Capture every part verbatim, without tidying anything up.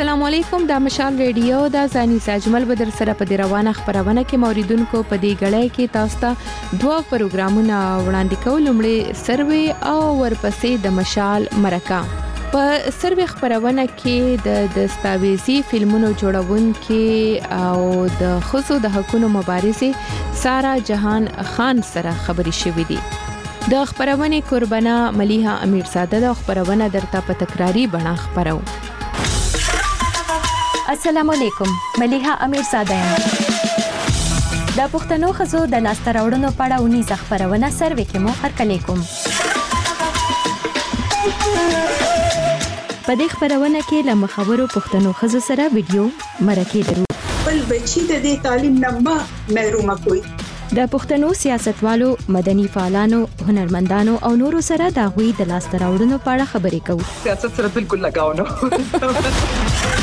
السلام علیکم د مشال ریډیو د زانی ساجمل بدر سره په دی روانه خبرونه کې موریدونکو په دی غړې کې تاسو ته دوه پروګرامونه وړاندې کوم لمړی سروي او ورپسې د مشال مرکه په سروي خبرونه کې د دستاویزي فلمونو جوړونکو او د خصوصو د حقوقو مبارزه سارا جهان خان سره خبري شوې دي د خبرونه قربانه ملیحه امیرزاده د خبرونه درته په تکراری بڼه خبرو السلام علیکم ملیحه امیرزاده یم د پښتنو خزو د لاسته راوړنو په اړه ونی خبرونه سروي کې مو هرکلی کوم په دې خبرونه کې له مخابرو پښتنو خزو سره ویډیو مرکه درو بل بچی د دې تعلیم نه ما محرومه کوي د پښتنو سیاستوالو مدني فعالانو هنرمندانو او نورو سره د غوي د لاسته راوړنو په اړه خبرې کوو سیاست سره بالکل لگاو نه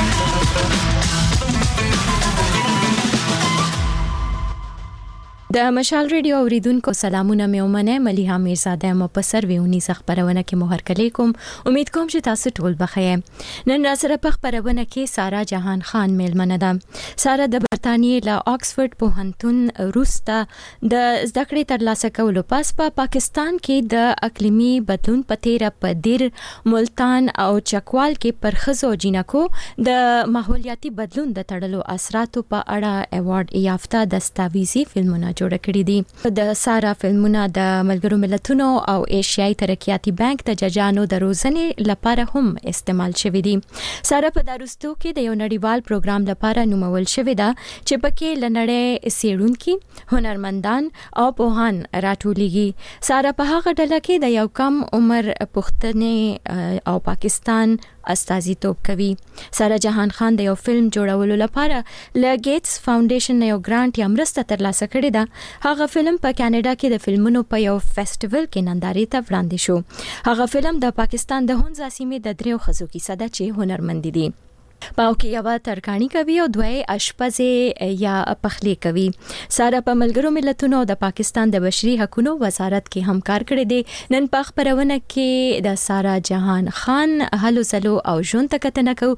د مشال ریډیو اوریدونکو سلامونه مې ومنه ملیحه امیرزاده مو په سرویونی خبرونه کې مهر کلی کوم امید کوم چې تاسو ټول بخیر نن را سره په خبرونه کې سارا جهان خان میلمنه ده سارا د برتانیې له آکسفورد پوهنتون روستا د زده کړې ترلاسه کولو پس په پا پاکستان کې د اقلیمي بدلون په تیره په دیر ملتان او چکوال کې پر خزو جنکو د ماحولیاتي بدلون د تړلو اثراتو په اړه ایوارډ یافته دستاویزي فلمونه جوړ کړی دي د سارا فلمونه د ملګرو ملتونو او ایشیاي ترقیاتي بانک د ججانو د روزنې لپاره هم استعمال شوې دي سارا په داروستو کې د یو نړیوال پروګرام لپاره نومول شوې ده چې پکې لنړې سیړونکو هنرمندان او پوهان راټولېږي سارا په هغه ډله کې د یو کم عمر پښتنې او پاکستان استازیتوب کوي سارا جهان خان د یو فلم جوړولو لپاره ل ګیټس فاونډیشن یو ګرانټ یا مرسته ترلاسه کړې ده هغه فلم په کاناډا کې د فلمونو په یو فیسټیوال کې نندارې ته وړاندې شو هغه فلم د پاکستان د هونزا سیمې د دریو خزو کیسه ده چې هنرمند دي پاو کې یو ترکانی کوي او دوی اشپزه یا پخلی کوي سارا په ملګرو ملتونو د پاکستان د بشري حقوقو وزارت کې هم کار کړی دی نن په خبرونه کې د سارا جهان خان هلو سلو او ژوند تکتنه کو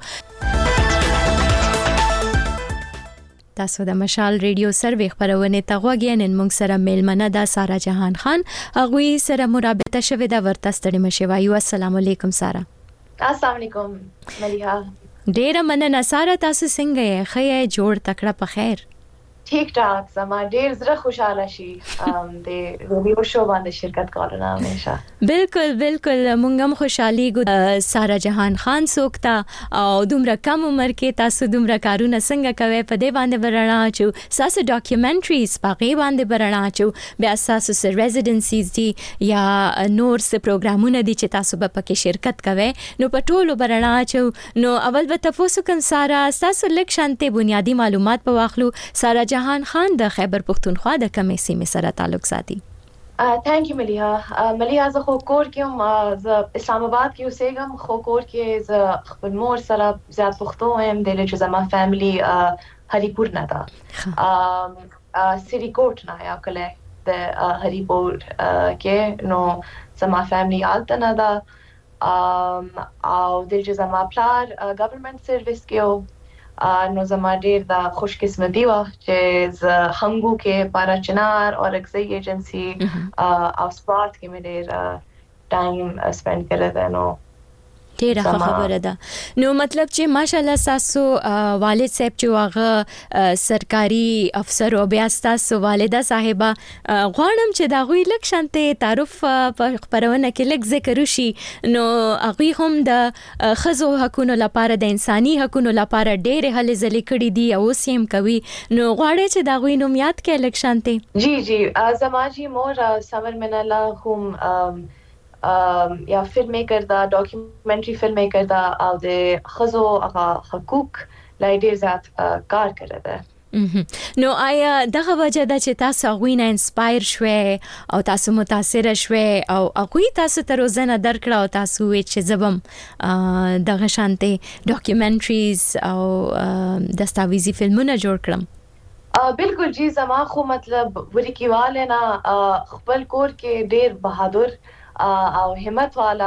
تاسو د مشال ریډیو سروي خبرونه ته غوږی نن موږ سره میلمنه ده سارا جهان خان هغه سره مرابطه شوه د ورته ستړي مشوایو السلام علیکم سارا السلام علیکم ملیحه ډیره مننه سارا تاسو څنګه یې خې جوړ تکړه په خیر ٹھیک ٹھاک زما ډیر زړه خوشاله شي ام د ریډیو شو باندې شرکت کولو همیشه بالکل بالکل مونږ هم خوشحالي ګو سارا جهان خان سوکتا او دومره کم عمر کې تاسو دومره کارونه څنګه کوي په دې باندې برنا چو تاسو ډاکومنټریز پاګې باندې برنا چو بیا تاسو سره ریزیډنسیز دي یا نور څه پروګرامونه دي چې تاسو په پکې شرکت کوي نو په ټولو برنا چو نو اول به تاسو کوم سارا تاسو لیک شانته بنیادی معلومات په واخلو سارا جهان خان د خیبر پختونخوا د کمې سیمې سره تعلق ساتي ثانک یو ملیحه ملیحه زه خو کور کې هم زه اسلام آباد کې اوسېږم خو کور کې زه خپل مور سره زیات پښتو وایم د لږه زما فیملی هریپور نه ده سری کوټ نه یا کله د هریپور کې نو زما فیملی آلته نه ده او د لږه زما پلار ګورنمنت سرویس کې نو زما ډیر د خوش قسمتي و چې ز هنګو کې پارا چنار او اکسي ایجنسی او سپورت کې مې ډیر ټایم سپند کړی دی نو ډیره خبره ده نو مطلب چې ماشالله تاسو والد صاحب چې هغه سرکاري افسر او بیا تاسو والده صاحبہ غواړم چې دا غوي لک شانته تعارف په خبرونه کې لک ذکر وشي نو هغه هم د خزو حقوقو لپاره د انساني حقوقو لپاره ډېر هلې ځلې کړې دي او سیم کوي نو غواړي چې دا غوي نوم یاد کې لک شانته جی جی زماجی مور سمر من الله هم یا فلم میکر دا ډاکومنټري فلم میکر دا او د خزو هغه حقوق لای ډیر زیات کار کړی دی نو آیا دغه وجه ده چې تاسو غوینه انسپایر شوي او تاسو متاثر شوي او هغه تاسو ته روزنه درکړه او تاسو چې زبم دغه شانته ډاکومنټریز او دستاویزي فلمونه جوړ کړم بالکل جی زما خو مطلب ورکیواله نه خپل کور کې ډیر بهادر او همت والا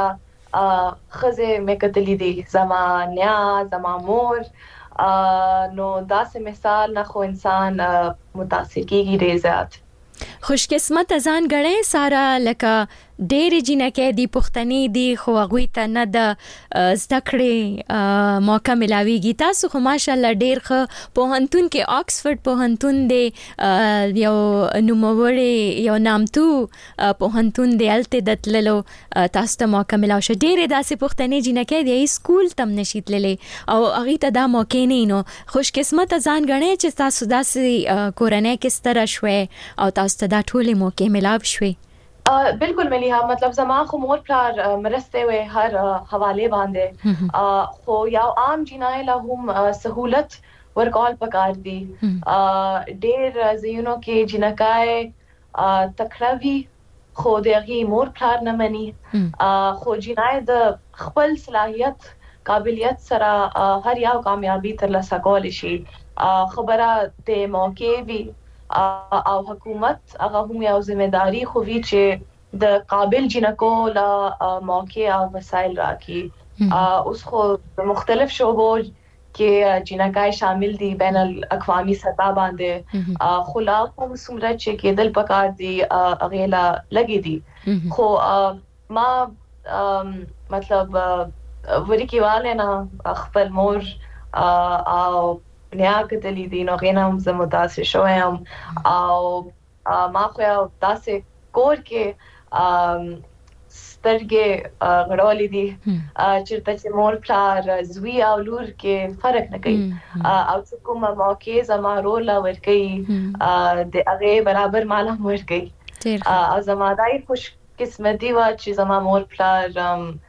خزه مې کتلې دي زما نیا زما مور نو داسې مثال نه خو انسان متاثر کیږي ډېر زیات. خوش قسمت ځان غړې سارا لکه ډېر جنکه دی پښتني دی خو هغه ته نه د زده کړې موقع ملاويږي. تاسو خو ماشالله ډېر ښه پوهنتون کې آکسفورد پوهنتون دی یو نوموړی یو نامتو پوهنتون دی الته دتللو تاسو ته موقع ملاو شه. ډېر داسې پښتني جنکه دی سکول تم نشیتللې او هغه ته دا موقع نه نو خوش قسمت ځان غړې چې تاسو داسې کورنۍ کې ستر شوي او تاسو ته دا ټولې موقع ملاو شوي. بالکل ملیها مطلب زما خو مور پلار مرسته وي هر حواله باندې خو یو عام جنای له هم سہولت ورکول پکار دي. ډېر زینو کې جنکای تکړوي خو دغه مور پلار نه مني خو جنای د خپل صلاحیت قابلیت سره هر یو کامیابی ترلاسه کول شي. خبره د موقع وی او حکومت هغه هم یو ځمېداري خو وی چې د قابل جنکو لا موقع او وسایل راکړي. اوس خو مختلف شعبو کې جنکای شامل دي بین الاقوامي سطح باندې خو لا هم څومره چې کېدل پکار دي هغه لا لګي دي. خو ما مطلب ورې کېواله نه خپل مور او نیا کتلی دي نو غینم زه متاثر شوم او ما خو یو داسې کور کې سترګې غړولې دي چېرته چې مور پلار زوی او لور کې فرق نه کوي او چې کومه موقع زما رول ورکوي د هغې برابر مال هم ورکوي او زما دای خوش قسمتي وه چې زما مور پلار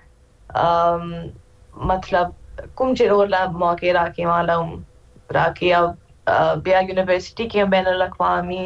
مطلب کوم چې رول موقع راکړي ماله هم راکی او بیا یونیورسٹی کې بین الاقوامی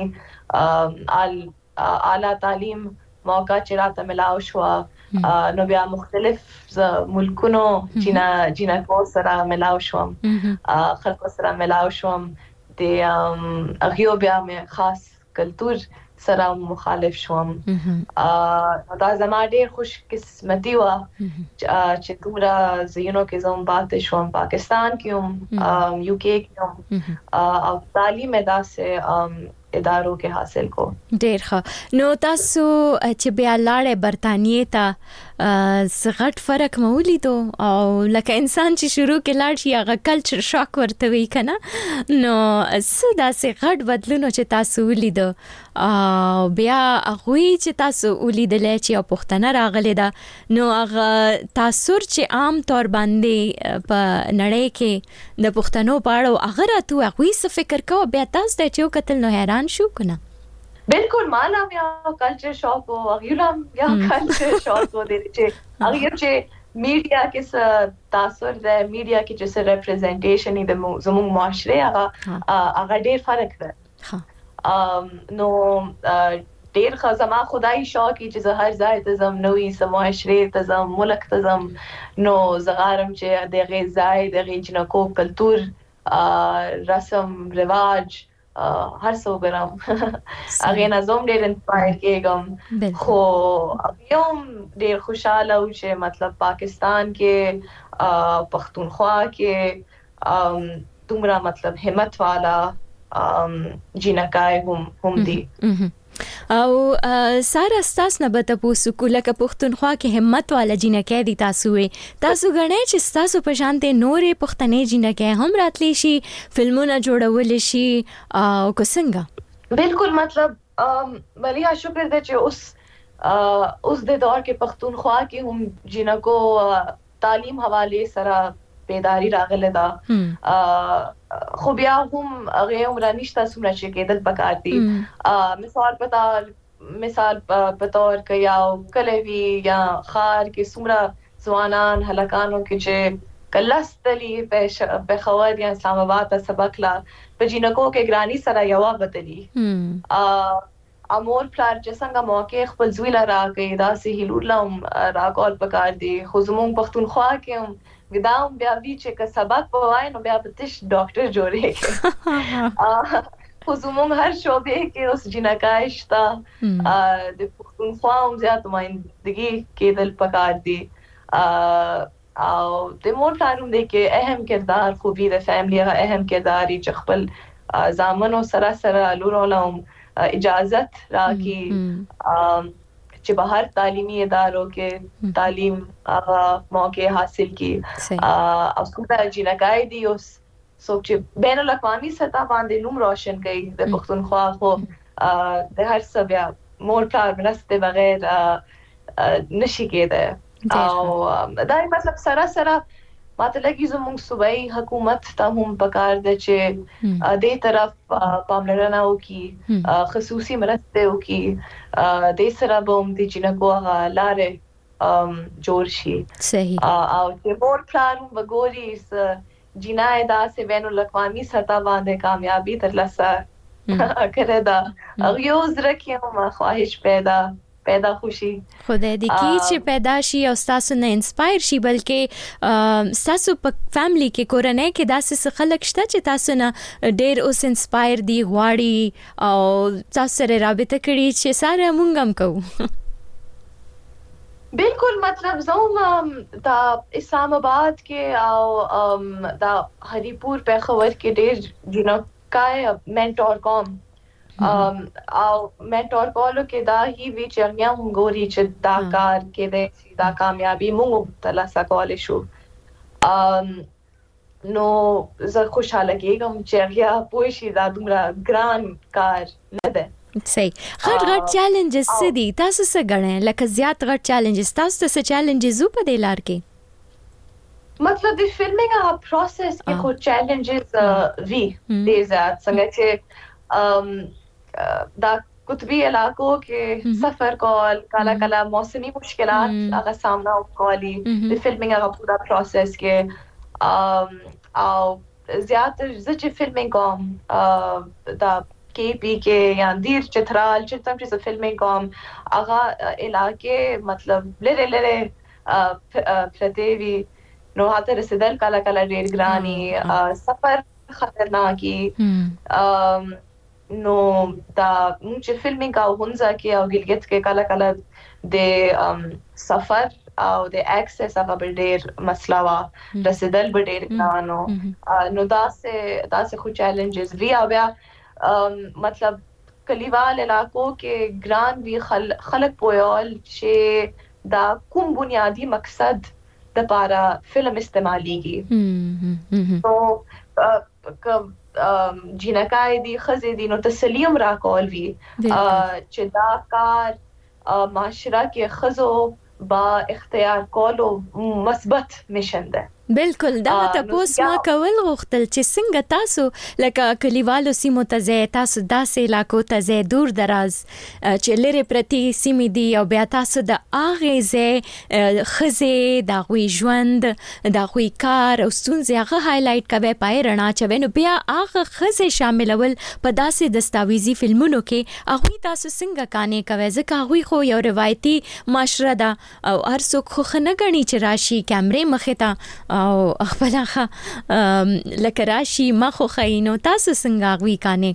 اعلی تعلیم موقع چې راته ملاو شو نو بیا مختلف ملکونو جنا جنکو سره ملاو شوم خلکو سره ملاو شوم د هغه بیا مې خاص کلچر سره مخالف شوم. دا زما ډېر خوش قسمتي وه چې دومره ځایونو کې زه هم پاتې شوم پاکستان کې هم یو کې کې هم او تعلیم یې داسې ادارو کې حاصل کو. ډېر ښه. نو تاسو چې بیا لاړې برطانیې ته څه غټ فرق مو ولیدو او لکه انسان چې شروع کې لاړ شي هغه کلچر شاک ورته وي که نه نو څه داسې غټ بدلونو چې تاسو ولیدو او بیا هغوی چې تاسو ولیدلی چې یو پښتنه راغلې ده نو هغه تاثر چې عام طور باندې په نړۍ کې د پښتنو په اړه هغه راته هغوی څه فکر کوه بیا تاسو ته چې وکتل نو حیران شو که نه؟ بالکل مالا یا کلچر شاک و اغیولم یا کلچر شاک و دیده چه اغیول چه میڈیا کس تاثر ده میڈیا کی جسے ریپریزنٹیشنی ده زمون معاشره اغا دیر فرق ده نو دیر خزما خدای شاکی چیز هر ځای تزم نوی سمعاشره تزم ملک تزم نو زغارم چه دغه ځای دغه جنکو کلتور رسم رواج هر څه وګورم هغه نظم ډېر انسپایر کېږم خو یوم ډېر خوشاله و چې مطلب پاکستان کې پښتونخوا کې دومره مطلب همت والا جنکای هم هم دي. او ساره ستاسو نه به تاسو کو لکه پښتونخوا کې همت والا جنکې دي تاسو وي تاسو غنئ چې تاسو په شانته نورې پښتنې جنکې هم راتلی شي فلمونه جوړول شي او کوڅنګا. بالکل مطلب مليها شکر دې چې اوس اوس د دور کې پښتونخوا کې هم جنکو تعلیم حواله سره بیداری راغله ده خو بیا هم هغه عمر نشته څومره چې کېدل پکار دي. مثال پتا مثال په تور کې یا کلوي یا خار کې څومره ځوانان هلکانو کې چې کلستلی په خور یا اسلام آباد ته سبق لا په جنکو کې ګرانی سره یوا بدلی امور پلار چې څنګه موقع خپل زوی لرا کې دا سه هلولم راکول پکار دي خو زمون پښتونخوا کې هم ګدام بیا وی چې که سبق وای نو بیا پتش ډاکټر جوړې خو زمون هر شعبه کې اوس جنکای شته د پښتونخوا هم زیات مایندګي کېدل پکار دي او د مور پلار هم دی کې اهم کردار خو وی د فیملی غا اهم کردار چې خپل زامنو سره سره لورولم اجازت راکې چې بهر تعلیمی اداروں کې تعلیم موقع حاصل کی او څنګه جنګای دی اوس څوک چې بین الاقوامي سطح باندې نوم روشن کوي د پښتونخوا خو د هر څه بیا مور پلار مرسته بغیر نشي کېده او دا مطلب سره سره ماته لګي زموږ صوبایي حکومت ته هم پکار ده چې دې طرف پاملرنه وکړي خصوصي مرسته وکړي د سره به هم د جنکو لارې جوړ شي صحیح او چې مور پلان وګوري جنای دا سه بین الاقوامی سطح باندې کامیابی ترلاسه کړه دا او یو زړه کې هم خواهش پیدا پیدا خوشي خدای دې کی چې پیدا شي او تاسو نه انسپایر شي بلکې تاسو په فیملی کې کورنۍ کې داسې خلک شته چې تاسو نه ډېر اوس انسپایر دي غواړي او تاسو سره رابطه کړي چې ساره مونږ هم کوو بالکل مطلب زوم دا اسلام آباد کې او دا هریپور په خبر کې ډېر جنو کای منټور کوم ام او منټور کولو کې دا هی وی چرمیا مونږوري چې دا کار کې دې دا کامیابی مونږ ترلاسه کولای شو ام نو زه خوشاله کېږم چې بیا پوه شي دا دومره ګران کار نه ده صحیح غټ غټ چیلنجز څه دي تاسو څه ګڼئ لکه زیات غټ چیلنجز تاسو څه چیلنجز په دې لار کې مطلب د فلمینګ ا پروسس کې خو چیلنجز وی ډیر زیات څنګه چې ام دا قطبی علاقوں کے سفر کول کالا کالا موسمی مشکلات هغه سامنا وکولي د فلمینګ هغه پورا پروسس کې او زیات چې فلمینګ کوم دا کې پی کې یا دیر چترال چې تم چې فلمینګ کوم هغه علاقې مطلب لره لره پرتیوی نو هاته رسیدل کالا کالا ډیر ګرانی سفر خطرناکي نو دا چې فلمینګ او هونځه کې او ګلګت کې کله کله د سفر او د اکسس هغه ډېر مسله وا رسیدل به ډېر ګرانو نو دا سه دا سه خو چیلنجز وی او بیا مطلب کلیوال علاقو کې ګران وی خلک پویول چې دا کوم بنیادی مقصد د پاره فلم استعماليږي نو جنکای دی خزې دی نو تسلیم را کول وی چې دا کار معاشره کې خزو با اختیار کولو مثبت مشن ده بالکل دا تاسو ما کول غوښتل چې څنګه تاسو لکه کلیوالو سیمو ته ځئ تاسو داسې علاقو ته ځئ دور دراز چې لري پرتی سیمې دي او بیا تاسو د اغه ځای خزه د غوي ژوند د غوي کار او ستونزې هغه هایلایټ کوي پای رڼا چوي نو بیا هغه خزه شاملول په داسې دستاویزی فلمونو کې هغه تاسو څنګه کانې کوي ځکه هغه خو یو روایتي معاشره ده او هر څوک خو نه غني چې راشي کیمرې مخې ته او خپلخه لکه راشي مخو خینو تاسو څنګه غوي کانې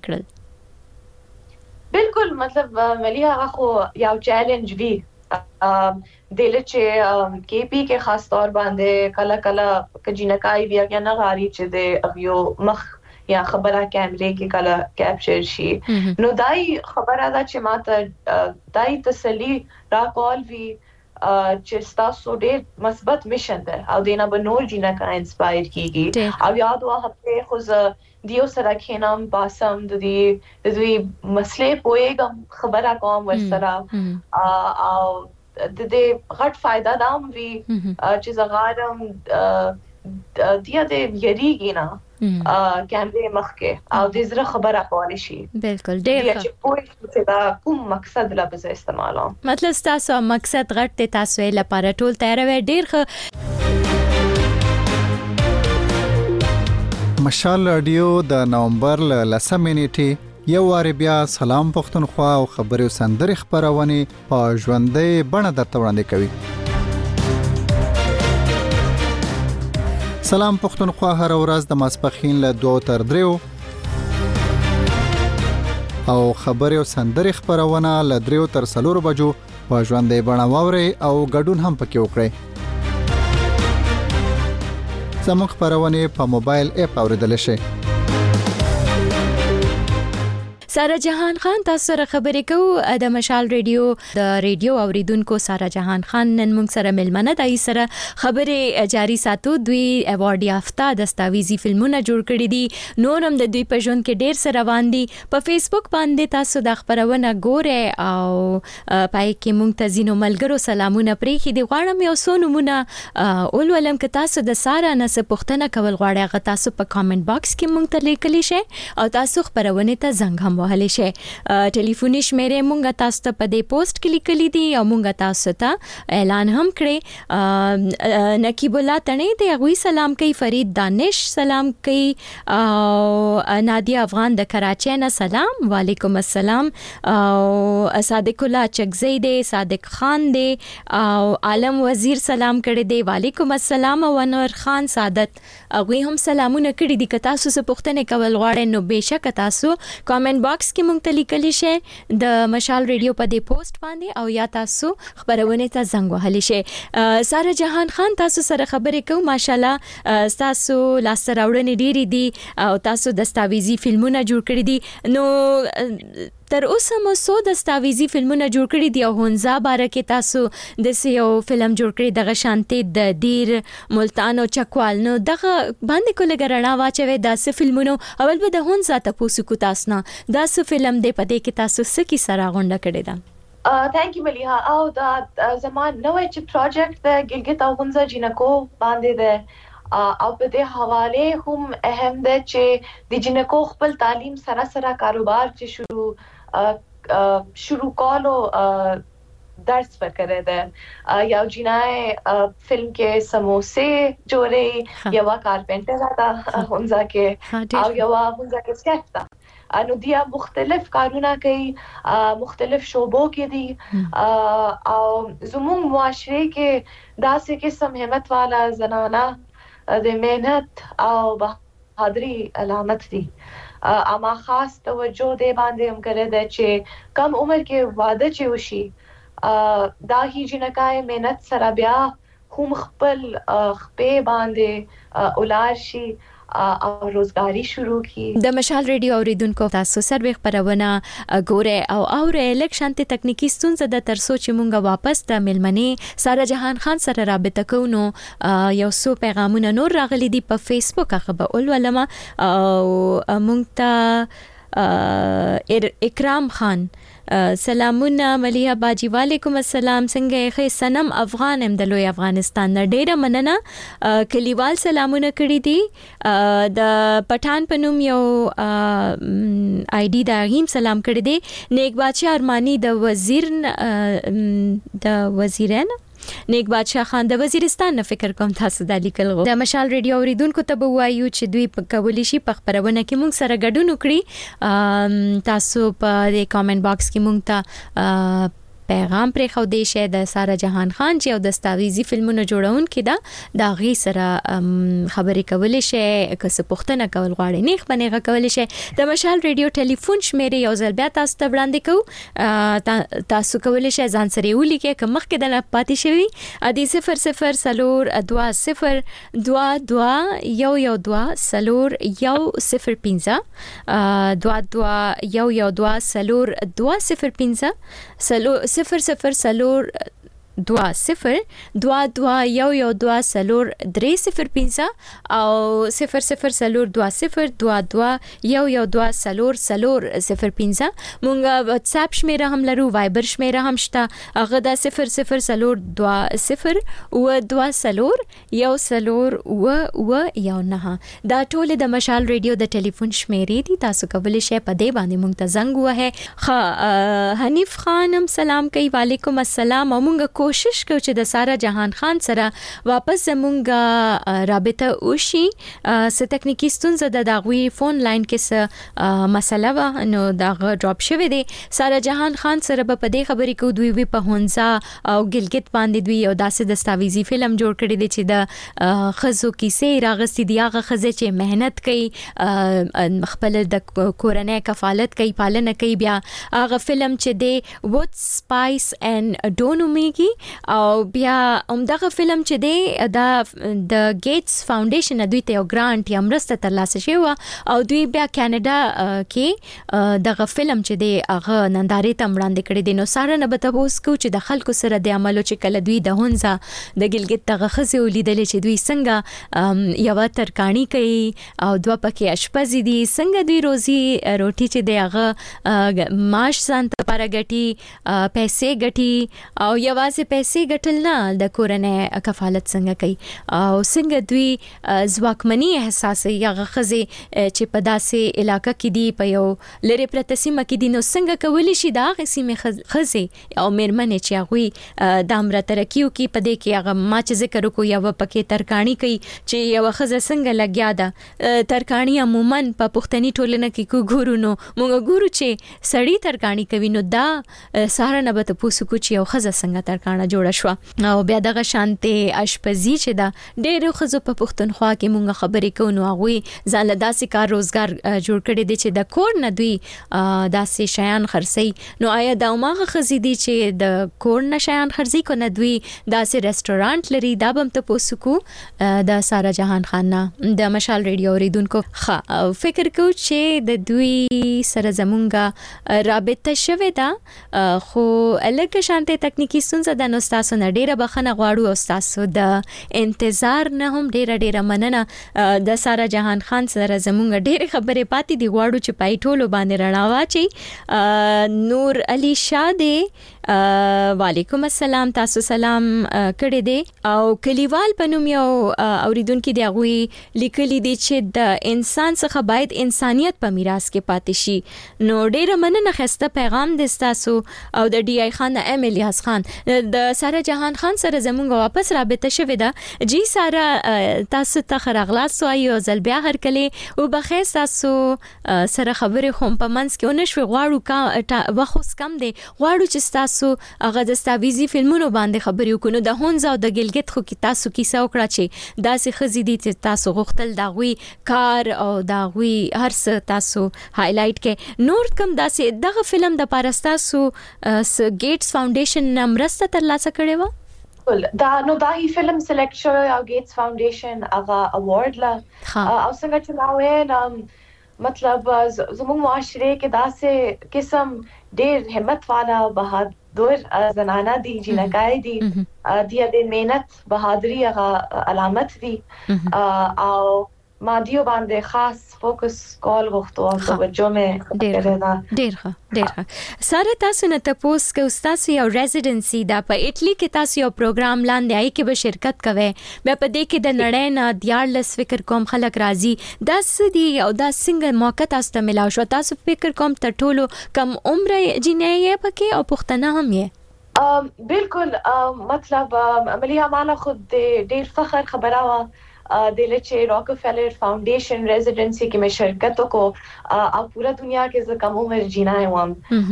کړل بالکل مطلب ملي هغه خو یو چیلنج وی دله چې کې پی کې خاص طور باندې کله کله کجینکای بیا یا نه غاری چې د یو مخ یا خبره کیمرې کې کله کیپچر شي نو دای خبره دا چې ماته دای تسلی را کول وی چې تاسو ډېر مثبت مشن ده او دینه به نور جنہ کا انسپایر کیږي او یاد وا هفته خو ز دیو سره کینم باسم د دې د دې مسلې پويګم خبره کوم ورسره او د دې غټ فائدہ دام وی چې زغارم دیا دې یریږي نه کیمرې مخ کې او د زړه خبره کولی شي بالکل ډېر چې پوه چې دا کوم مقصد لا به استعمالوم مطلب تاسو مقصد غټ ته تاسو لپاره ټول تیار وي ډېر مشال رادیو د نومبر لسمه نیټه یو وار بیا سلام پښتونخوا او خبرو سندري خبرونه په ژوندې بڼه درته وړاندې کوي سلام پښتونخوا هر ورځ د ماسپخین له دوه تر دریو او خبرو سندري خبرونه له دریو تر څلورو بجو په ژوندې بڼه واوري او ګډون هم پکې وکړي زموږ خبرونه په موبایل اپ اوریدل شي. سارا جهان خان تاسو سره خبرې کوو د مشال ریډیو د ریډیو اوریدونکو. سارا جهان خان نن موږ سره ملمنه دای سره خبرې جاری ساتو. دوی ایوارډ یافته دستاویزي فلمونه جوړ کړي دي، نور هم د دوی په ژوند کې ډیر سره روان دي. په فیسبوک باندې تاسو د خبرونه ګوره او پای کې موږ ته زینو ملګرو سلامونه پرېخي دي. غواړم یو څو نمونه اولولم که تاسو د سارا نه څه پوښتنه کول غواړئ هغه تاسو په کامنټ باکس کې موږ ته لیکلی شئ او تاسو خبرونه ته زنګ هم وهلی شئ. ټلیفوني شمیرې مونږه تاسو ته په دې پوسټ کې لیکلي دي او مونږه تاسو ته اعلان هم کړی. نقیب الله تڼۍ ته غوي سلام کوي، فرید دانش سلام کوي او نادیا افغان د کراچۍ نه سلام، وعلیکم السلام. او صادق الله چغزی دی، صادق خان دی او عالم وزیر سلام کړی دی، وعلیکم السلام. او انور خان سعادت غوي هم سلامونه کړی دي. که تاسو څه پوښتنه کول غواړئ نو بهشکه تاسو کامنټ باکس کې مونږ ته لیکلی شئ د مشال ریډیو په دې پوسټ باندې او یا تاسو خبرونه ته زنګ وهلی شئ. سارا جهان خان تاسو سره خبرې کوو. ماشاءالله تاسو لاسته راوړنې ډېرې دي او تاسو دستاویزي فلمونه جوړ کړي دي. نو تر اوسه مو سو دستاویزي فلمونه جوړ کړي دي او هونزا باره کې تاسو د یو فلم جوړ کړی دغه شانتي د دیر ملتان او چکوال. نو دغه باندې کوله ګرنا واچوي داسې فلمونو اول به د هونزا تاسو کو تاسو نه داسې فلم دی پدې کې تاسو سکی سره غونډه کړی ده. ثانک یو ملیحا. او دا زمان نوې چې پروجیکټ د ګلګت او هونزا جنکو باندې ده او په دې حواله هم اهم ده چې د جنکو خپل تعلیم سره سره کاروبار چې شروع شروع کولو درس ورکړی ده. یو جنای فلم کې سموسه جوړي، یو کارپنټر ده هونزا کې او یو هونزا کې سکیچ ده. انو دیا مختلف کارونه کوي، مختلف شعبو کې دي او زموږ معاشره کې داسې قسم همت والا زنانه د مهنت او بهادری علامت دي. اما خاص توجه دې باندې هم کړی ده چې کم عمر کې واده چې وشي دا هی جنکای مهنت سره بیا هم خپل خپې باندې اولاد شي او روزګاری شروع کی. د مشال ریډیو اوریدونکو تاسو سروي خبرونه ګوره او اوره لک شانتي تکنیکی ستونزه د تر سوچ مونږه واپس د ملمنې سارا جهان خان سره رابطه کوو. یو څو پیغامونه نور راغلي دي په فیسبوک هغه به اول ولما او مونږ ته اکرام خان سلامونه ملیحا باجی، وعلیکم السلام. څنګه یې سنم افغان ام د لوی افغانستان نه ډیره مننه. کلیوال سلامونه کړی دي. د پټان پنوم یو آی ډی دا غیم سلام کړی دی. نیک بادشاہ ارمانی د وزیر د وزیران نیک بادشاہ خان د وزیرستان نه فکر کوم تاسو د لیکل غو. د مشال ریډیو اوریدونکو ته به وایو چې دوی په کولی شي په خبرونه کې موږ سره ګډون وکړي. تاسو په دې کامنټ باکس کې موږ ته پیغام پرې خو دی شه د سارا جهان خان چې او دستاویزي فلمونو جوړون کې دا دا غي سره خبرې کولې شه که څه پوښتنه کول غواړي نیخ باندې کولې شه. د مشال ریډیو ټلیفون شمیرې یو ځل بیا تاسو ته وړاندې کوو. تاسو کولې شه ځان سره ولیکئ که مخکې د نه پاتې شوی ادي صفر صفر سلور دوا صفر دوا دوا یو یو دوا سلور یو صفر پنځه دوا دوا یو یو دوا سلور دوا صفر پنځه سلور صفر صفر سلور دوا صفر دوا دوا یو یو دوا سلور درې صفر پنځه او صفر صفر سلور دوا صفر دوا دوا یو یو دوا سلور سلور صفر پنځه. مونږ واتس اپ شمیره هم لرو، وایبر شمیره هم شته، هغه د صفر صفر سلور دوا صفر و دوا سلور یو سلور و و یو نه. دا ټول د مشال ریډیو د ټلیفون شمیرې دي. تاسو کولی شئ په دې باندې مونږ ته زنګ وهه. خ حنیف خانم سلام کوي، وعلیکم السلام. او مونږ کوشش کوو چې د سارا جهان خان سره واپس زمونږه رابطه وشي. څه تکنیکی ستونزه د داغوي فون لاین کې څه مسله و نو داغه ډراپ شوی دی. سارا جهان خان سره په دې خبرې کو دوی وی په هونزا او ګلګت باندې دوی یو داسې دستاویزي فلم جوړ کړی دی چې د خزو کیسې راغستې دی. هغه خزه چې مهنت کوي، خپل د کورنۍ کفالت کوي، پالنه کوي، بیا هغه فلم چې دی وټ سپایس اینڈ ډونومیږي او بیا همدغه فلم چې دی د د ګیټس فاونډیشن دوی ته یو ګرانټ یا مرسته ترلاسه شوی او دوی بیا کاناډا کې دغه فلم چې دی هغه نندارې ته وړاندې کړی دی. نو ساره نه به تاسو کو چې د خلکو سره د عملو چې کله دوی د هونځه د ګلګت دغه خزه ولیدل چې دوی څنګه یو ترکانی کوي او دوه پکې اشپزي دي څنګه دوی روزي روټي چې دی هغه معاش ځان ته لپاره ګټي پیسې ګټي او یوازې پیسې ګټل نه د کورنۍ کفالت څنګه کوي او څنګه دوی ځواکمني احساس یغه خزه چې په داسې علاقې کې دی په یو لری پرته سیمه کې دی نو څنګه کولی شي دا سیمه خزه او مېرمنې چې هغه د امر ترکیو کې په دې کې هغه ما چې ذکر وکړو یو پکې ترکانی کوي چې یو خزه څنګه لګیا ده. ترکانی عموما په پښتني ټولنه کې کو ګورو نو موږ ګورو چې سړی ترکانی کوي نو دا ساره نه به تاسو کو چې یو خزه څنګه ترکانه جوړه شو او بیا دغه شانته اشپزي چې دا ډېر خزو په پښتونخوا کې مونږ خبرې کوو نو هغه ځان له داسې کار روزګار جوړ کړي دي چې د کور نه دوی داسې شیان خرڅي. نو آیا دا ماغه خزي دي چې د کور نه شیان خرڅي کو نه دوی داسې ریسټورانټ لري دا بم تاسو کو د ساره جهان خان نه د مشال ریډیو ریدونکو ښه فکر کو چې د دوی سره زمونږه رابطه شوه دا خو الګ شانته تکنیکی ستونزه د نو تاسو نه ډیره بخنه غواړو او تاسو د انتظار نه هم ډیره ډیره مننه د ساره جهان خان سره زمونږ ډیره خبرې پاتې دی غواړو چې پای ټولو باندې رڼا واچي. نور علي شاده وعلیکم السلام تاسو سلام کړی دی او کلیوال پنوم یو اوریدونکو دی غوي لیکلی دی چې د انسان څخه باید انسانيت په میراث کې پاتې شي. نو ډیره مننه خسته پیغام د تاسو او د ډي آی خان ام الیاس خان د ساره جهان خان سره زمونږ واپس رابطه شوه ده جی ساره تاسو ته خرغلاس وایو زل بیا هر کله او بخیر تاسو سره خبرې خو په منځ کې ونشوي غواړو کا وخت کم دی غواړو چې تاسو هغه د ستاویزي فلمونو باندې خبرې وکړو د هونځ او د ګلګت خو کې تاسو کیسه وکړه چې داسې خزي دي چې تاسو غوښتل دا غوي کار او دا غوي هر څه تاسو هایلایټ کې نور کم داسې دغه فلم د پارستاسو ګیټس فاونډیشن نمرسته ترلاسه کړې و دا نو دا هی فلم سلیکټ شو او ګیټس فاونډیشن هغه اوارډ لا او څنګه چې نو مطلب زموږ معاشره کې داسې قسم ډېر همت والا بهادر زنانه دي جنکای دي د دې مهنت بهادری هغه علامت دي او ما دیو باندې خاص فوکس کول غوښتو او توجه مې ډېر ډېر ښه ډېر ښه ساره تاسو نه تاسو کې استاد یو ریزیډنسي دا په اټلی کې تاسو یو پروګرام لاندې آی کې به شرکت کوي بیا په دې کې د نړۍ نه دیارلس فکر کوم خلک راځي دا سدي او دا څنګه موقع تاسو ته ملاو شو تاسو فکر کوم ته ټولو کم عمر جنې پکې او پښتنه هم یې بالکل مطلب عملیه معنا خود ډېر فخر خبره وا د لچې راکفیلر فاونډیشن ریزیډنسي کې مې شرکت وکړو او پورا دنیا کې زه کوم عمر جینای وم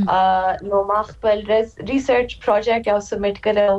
نو ما خپل ریسرچ پروجیکټ یو سبمټ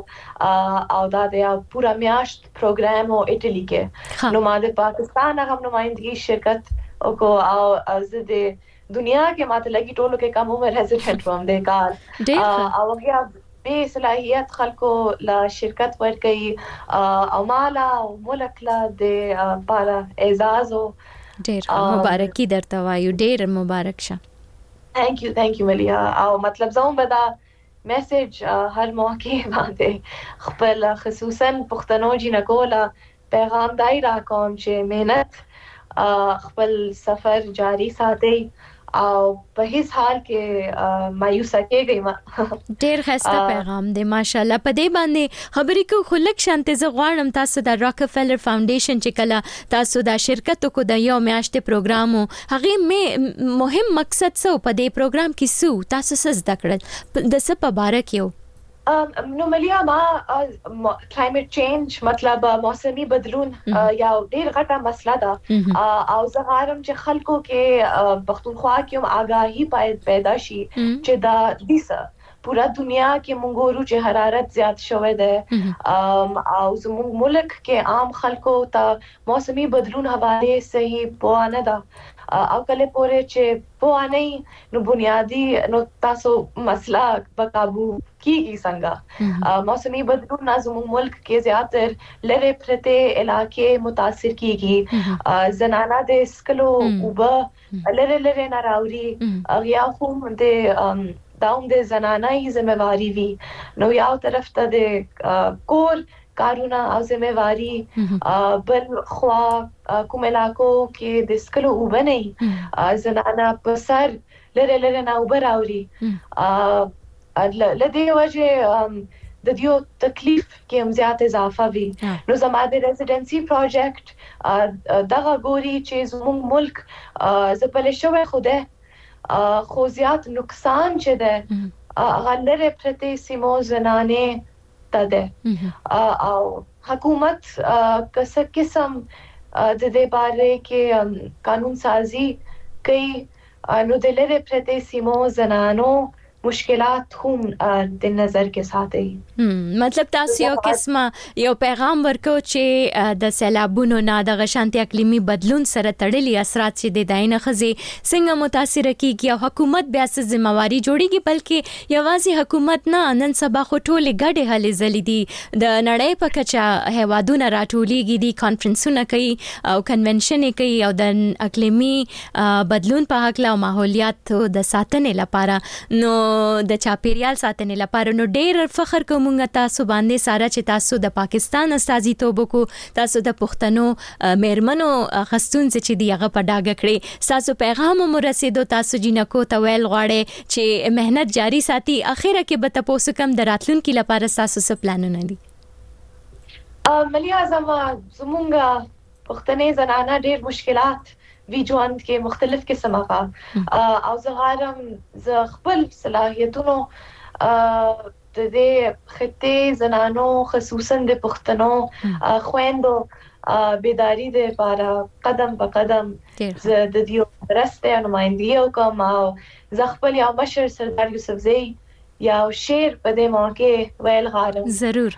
کړو او دا د پورا میاشت پروګرام او اټلی کې نو ما د پاکستان هغه نمائندګي شرکت وکړو او زه د دنیا کې ماته لګي ټولو کې کوم عمر ریزیډنټ وم د کار او هغه به صلاحیت خلکو لا شرکت ورکړي او مالا او ملک لا د بالا اعزاز او ډېر مبارکي درته وایو ډېر مبارک شه ثانک یو ثانک یو ملیا او مطلب زوم بدا میسج هر موقع باندې خپل خصوصا پښتنو جنکو لا پیغام دای را کوم چې مهنت خپل سفر جاری ساتي او په هیڅ حال کې مایوسه کېږي ما ډېر ښه پیغام دی ماشاءالله په دې باندې خبرې کو خلک شانته ز غواړم تاسو د راکفیلر فاونډیشن چې کله تاسو د شرکت کو د یو میاشتې پروګرام هغه مې مهم مقصد څه په دې پروګرام کې سو تاسو څه زده کړل د څه په باره کې نو ملیا ما کلایمټ چینج مطلب موسمي بدلون یا ډیر غټه مسله ده او زه غواړم چې خلکو کې پښتونخوا کې آگاهی پیدا شي چې دا دیسه پورا دنیا کې مونږ ورو چې حرارت زیات شوه ده او زموږ ملک کې عام خلکو ته موسمي بدلون حواله صحیح پوهه نه ده او کله پورې چې په اني نو بنیادی نو تاسو مسله په قابو کیږي څنګه موسمي بدلون زموږ ملک کې زیاتره لری پرته علاقې متاثر کیږي زنانه د سکلو وبا لری لری نه راوړي یا هم د داوم د زنانه ذمہواری وی نو یو طرف ته د کور کارونه او ذمہواری بل خوا کوم علاقو کې د سکلو وبني زنانه په سر لری لری نه وبراوري لدی وجه د دیو تکلیف کې هم زیات اضافه وی نو زماده ریزیدنسي پروجیکټ دغه ګوري چې زموږ ملک زپل شوی خوده خو زیات نقصان چې ده غلره پرته سیمو زنانه تده او حکومت کس قسم د دې باره کې قانون سازی کوي نو د لره پرته سیمو زنانو مشکلات هم د نظر کې ساتي مطلب تاسو یو قسمه یو پیغام ورکو چې د سیلابونو نه د غشانتي اقلیمي بدلون سره تړلي اثرات چې د داینه خزي څنګه متاثر کیږي او حکومت بیا څه ذمہواری جوړيږي بلکې یوازې حکومت نه نن سبا خټولې ګډه هلې زلي دي د نړۍ په کچا هوادونه راټولېږي دي کانفرنسونه کوي او کنونشن کوي او د اقلیمي بدلون په حق له ماحولیات د ساتنې لپاره نو د چاپیریال ساتنې لپاره نو ډېر فخر کوم تاسو باندې سارا چې تاسو د پاکستان استازیتوب کو تاسو د پښتنو میرمنو خستون چې دی هغه په ډاګه کړی تاسو پیغام مو رسیدو تاسو جنکو ته ویل غواړي چې مهنت جاری ساتي اخیره کې به تاسو کم دراتلونکو لپاره تاسو څه پلانونه دي ملي اعظم زمونږ پښتنې زنانه ډېر مشکلات وی ژوند کې مختلف قسمه کا او زغارم ز خپل صلاحیتونو د دې خطې زنانو خصوصا د پښتنو خويندو بیداری د لپاره قدم په قدم ز د دې درسته نمائندګي کوم او ز خپل یو مشر سردار یوسفزئی یا شعر په دې موقع ویل غواړم ضرور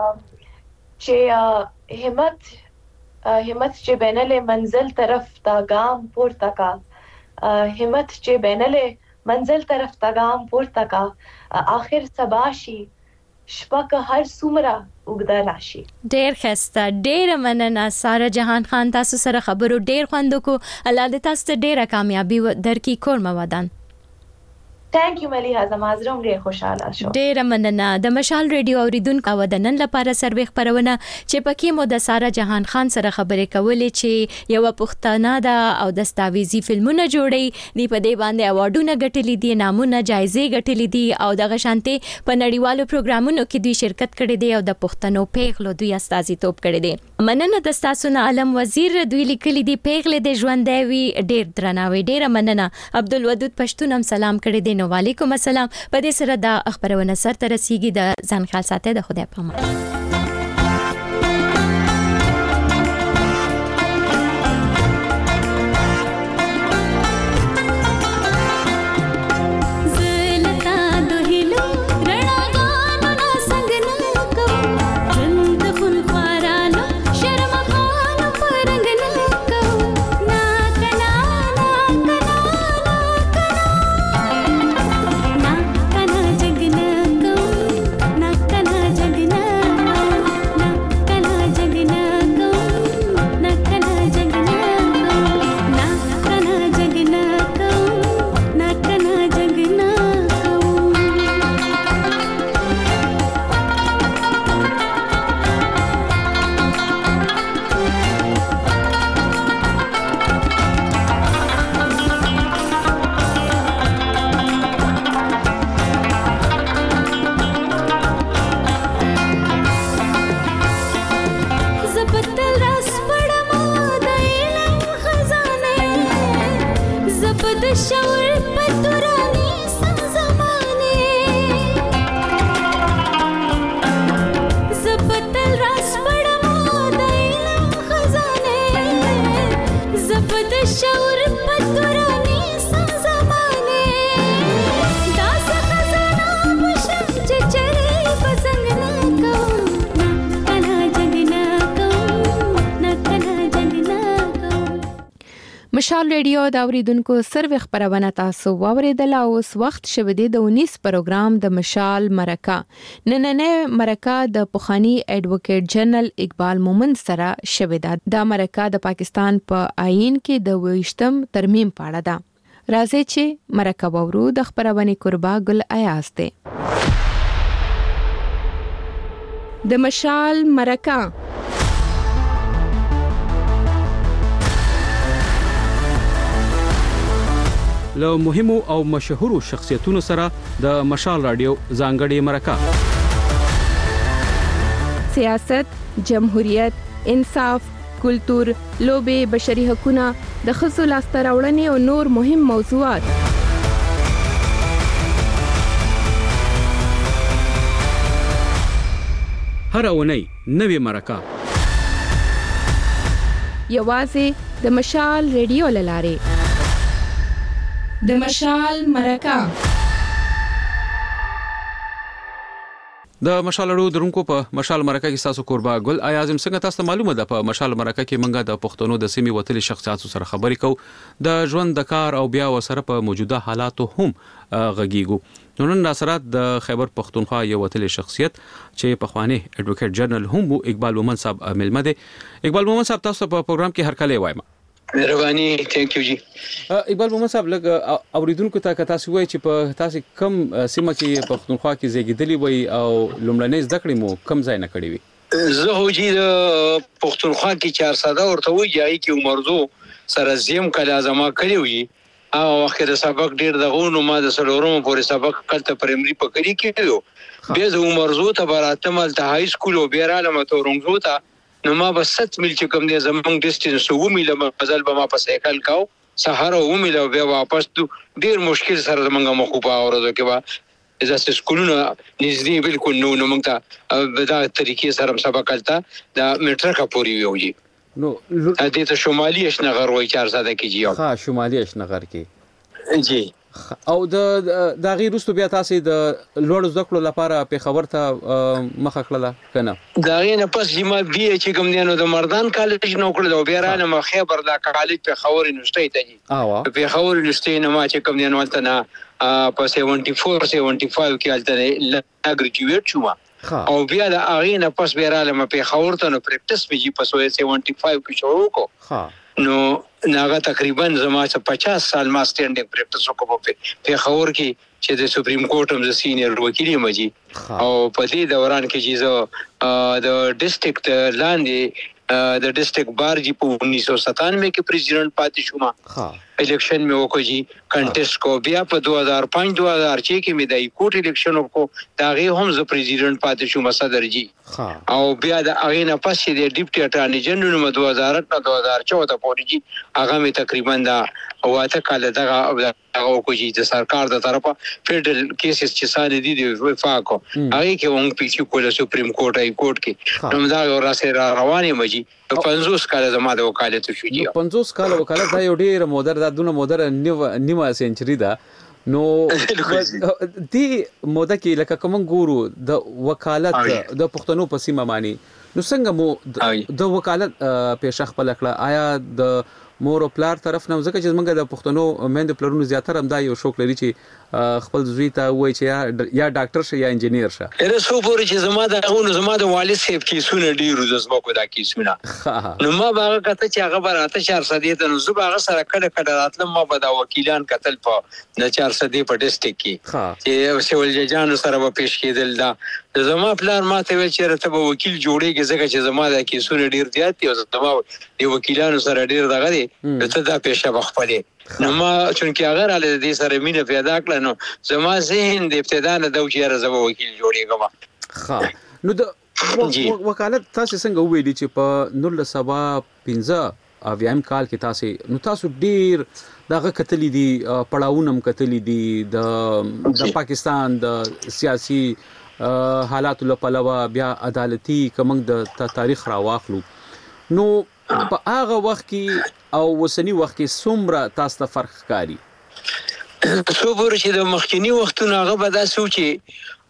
چې همت همت چې بینله منزل طرف تا ګام پورته کا همت چې بینله منزل طرف تا ګام پورته کا اخر سباشي شپه هر سومره وګدا راشي ډیر خسته ډیر مننه سارا جهان خان تاسو سره خبرو ډیر خوند کو الله دې تاسو ته ډیره کامیابی درکې کور مودان ثانک یو ملي اعظم حضرت ډیر خوشاله شو ډیر مننه د مشال ریډیو اوریدونکو ودنن لپاره سروې خبرونه چې پکې مو د سارا جهان خان سره خبرې کولې چې یو پښتانه دا او دستاویزی فلمونه جوړي دی په دې باندې اوارډونه ګټلې دي نامونه جایزې ګټلې دي او د غشانته په نړیوالو پروګرامونو کې دوی شرکت کړي دي او د پښتنو پیغلو دوی استازیتوب کړي دي مننه د تاسو نه علم وزیر دوی لیکلي دي پیغلې د ژوندې وی ډیر درناوي ډیر مننه عبدالودود پښتون هم سلام کړي دي وعلیکم السلام په دې سره د خبرونه سر ته رسیدي د ځان خیال ساتي د خدای په امان Na مشال ریډیو د اوریدونکو سروي خبرونه تاسو واوریدل او اوس وخت شوه دی د انیس پروګرام د مشال مرکه. نننې مرکه د پوخانی ایڈوکیټ جنرال اقبال مومند سره شوه ده. د مرکه د پاکستان په آئین کې د ویشتم ترمیم پاړه ده. راځي چې مرکه وورو د خبرونه قربا ګل ایاز ده. د مشال مرکه له مهمو او مشهورو شخصیتونو سره د مشال رادیو ځانګړې مرکه. سیاست، جمهوریت، انصاف، کلتور، لوبې، بشري حقوقونه، د ښځو لاسته راوړنې او نور مهم موضوعات. هر اونۍ نوې مرکه یوازې د مشال ریډیو لاره. د مشال مرکه. د مشال اړو درونکو په مشال مرکه کې تاسو قربا ګل ایازم څنګه تاسو معلومه ده په مشال مرکه کې منګه د پښتنو د سیمې وتلي شخصیاتو سره خبرې کوو د ژوند د کار او بیا وسره په موجوده حالاتو هم غږیږو. نن ناصرات د خیبر پښتونخوا یو وتلي شخصیت چې په خواني ایڈوکیټ جنرال هم اقبال مومند صاحب ملمه ده. اقبال مومند صاحب تاسو په پروګرام کې هر کله وایم. مهرباني ثانک یو جی. اقبال مومند صاحب لګ اوریدونکو ته تاسو وایي چې په تاسو کم سیمه کې پښتونخوا کې زیږیدلی وي او لومړنۍ زده کړې مو کم ځای نه کړې وي؟ زه هو جی د پښتونخوا کې چار ساده ورته وایي چې عمرزو سره زم کله زما کړی وي او اخر سبق ډیر دغه نو ما د سلورم پورې سبق کلته پرایمري پکړی کېدو به د عمرزو ته براته مل ته های سکول او بیراله متورنګزو ته نو ما بس ست مل چې کوم دې زمونږ ډیسټنس وو میله مزل به ما په سایکل کاو سهار وو میله بیا واپس ډیر مشکل سره زمونږ مخ په اورځو کې با اجازه سکولونه نږدې بالکل نو نو موږ ته په دا طریقې سره سبق کلته دا میټر کا پوری ویوږي. نو دې ته شمالي اشنغر وای چار ساده کې جیو. ها شمالي اشنغر کې جی. او د د غیر رستو بیا تاسو د لوړ زده کړو لپاره په خبر ته مخه کړله کنه؟ دا غینه پس چې ما بي چې کوم دینو د مردان کالج نو کړل او بیا را نه خیبر د کالج په خبر یونیورسيټي ته جی. او په خبر یونیورسيټي نه ما چې کوم دینو ولته نه په چوهتر پچهتر کې الته اګریجویټ شوم. او بیا د اغینه پس بیا را لمه په خبر ته نو پریکټس به جی پس چوهتر کې شروع کو. ها نو ناغه تقریبا زما څه پچاس سال ما سټینډینګ پریکټس وکړو په خبر کې چې د سپریم کورټ هم د سینیئر وکیل یم جی. او په دې دوران کې چې زه د ډیسټریکټ لاندې د ډیسټریکټ بار جی په انیس سو ستانوي کې پریزیډنټ پاتې شوم. ها الیکشن مې وکړ جی کنټیسټ کو بیا په دو هزار پنځه دو هزار چھ کې مې د کوټ الیکشن وکړو دا غي هم ز پریزیډنټ پاتې شوم صدر جی. او بیا د اغه نه پس چې د ډیپټي اټارنی جنرال مې دو هزار اته نه دو هزار چودہ پورې جی هغه مې تقریبا دا واته کال دغه هغه کو جی د سرکار د طرفه فیډرل کیسز چې ساده دي د وفاق هغه کې هم پیچو کول سپریم کورټ ای کورټ کې نو دا راسه روانه مجي پنځوس کال زما د وکالت شو جی. پنځوس کال وکالت دا یو ډیر مودر دا دونه مودر نیمه سنچري ده. نو دی موده کې لکه کوم ګورو د وکالت د پښتنو په سیمه مانی نو څنګه مو د وکالت پیښه خپل کړه؟ آیا د مور او پلار طرف نه ځکه چې موږ د پښتنو مند پلرونو زیاتره هم دا یو شوق لري چې خپل زوی ته وایي چې یا ډاکټر شه یا انجینیر شه؟ اره سو پورې چې زما د غونو زما د والد صاحب کې سونه ډیرو د زما کو دا کې سونه نو ما باغ کته چې هغه براته چار سدې ته نو زه باغ سره کډه کډه راتلم ما به دا وکیلان قتل په د چار سدې په ډیسټریکټ کې چې سیول ججانو سره به پیش کېدل. دا زما پلان ما ته ویل چې راته به وکیل جوړېږي ځکه چې زما د کې سونه ډیر زیات دي او زما د وکیلانو سره ډیر دغه دي ته دا پیښه بخپلې نو ما چونکې هغه را لدې سره مینه پیدا کړه نو زما ذهن د ابتدا نه د وچې راځو وکیل جوړېږم. ها نو د وکالت تاسو څنګه ویلي چې په نولس سوه پنځه اویایم کال کې تاسو نو تاسو ډیر دغه کتلې دي پړاوونم کتلې دي د د پاکستان د سیاسي حالات له پلوه بیا عدالتي کوم د تاریخ را واخلو نو په هغه وخت کې او وسنی وخت کې څومره تاسو ته فرق ښکاري؟ څو پورې چې د مخکینی وختونو هغه به دا سوچي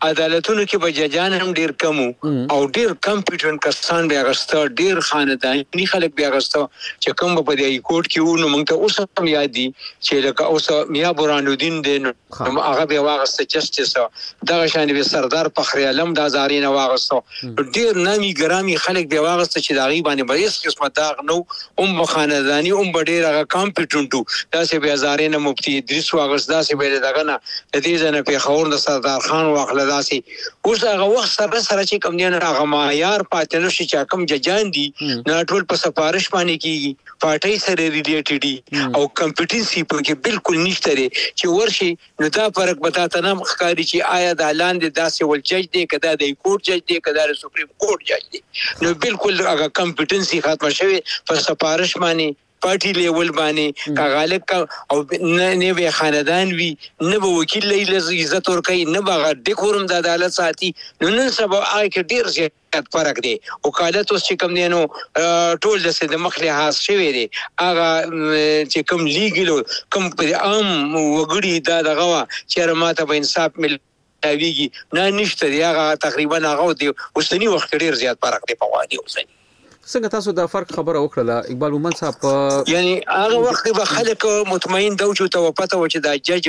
عدالتونو کې به ججان هم ډیر کم او ډیر کمپیټنټ کسان بیا غسته ډیر خاندانی خلک بیا غسته چې کوم په دې کوټ کې ونه مونږ ته اوس هم یاد دي چې لکه اوس میا برهانالدین دین هغه بیا واغسته جسټس دغه شان به سردار فخر علم د زارین واغسته ډیر نامي ګرامي خلک بیا واغسته چې دا غي باندې به هیڅ قسمه داغ نو ام خاندانی ام ډیر هغه کمپیټنټ دا چې بیا زارین مفتی ادریس واغسته دا چې به دغه نه د دې ځنه په خور د سردار خان واخله داسي اوس هغه وخت سره سره چې کوم نه هغه معیار پاتې نشي چې کوم ججان دي نه ټول په سفارش باندې کیږي پارټي سره ریلیټډ دي او کمپټنسي په کې بالکل نشته لري چې ورشي نو دا فرق بتا ته نه ښکاری چې آیا د لاندې داسې ول جج دی کدا د کوټ جج دی کدا د سپریم کوټ جج دی نو بالکل هغه کمپټنسي ختمه شوی په سفارش باندې پارټي لیول باندې کاغالک او نه به خاندان وی نه به وکیل له عزت ور کوي نه به ډیکورم د عدالت ساتي نو نن سبا آی کې ډیر زیات فرق دی وکالت اوس چې کوم دی نو ټول د سید مخله حاصل شوی دی هغه چې کوم لیګل کوم عام وګړي دا دغه چې ماته به انصاف مل اویږي نه نشته دی هغه تقریبا هغه دی اوسنی وخت ډیر زیات فرق دی په وادي اوسنی څنګه تاسو دا فرق خبره وکړه اقبال مومن صاحب یعنی هغه وخت به خلک مطمئن دا چې ته پته و چې دا جج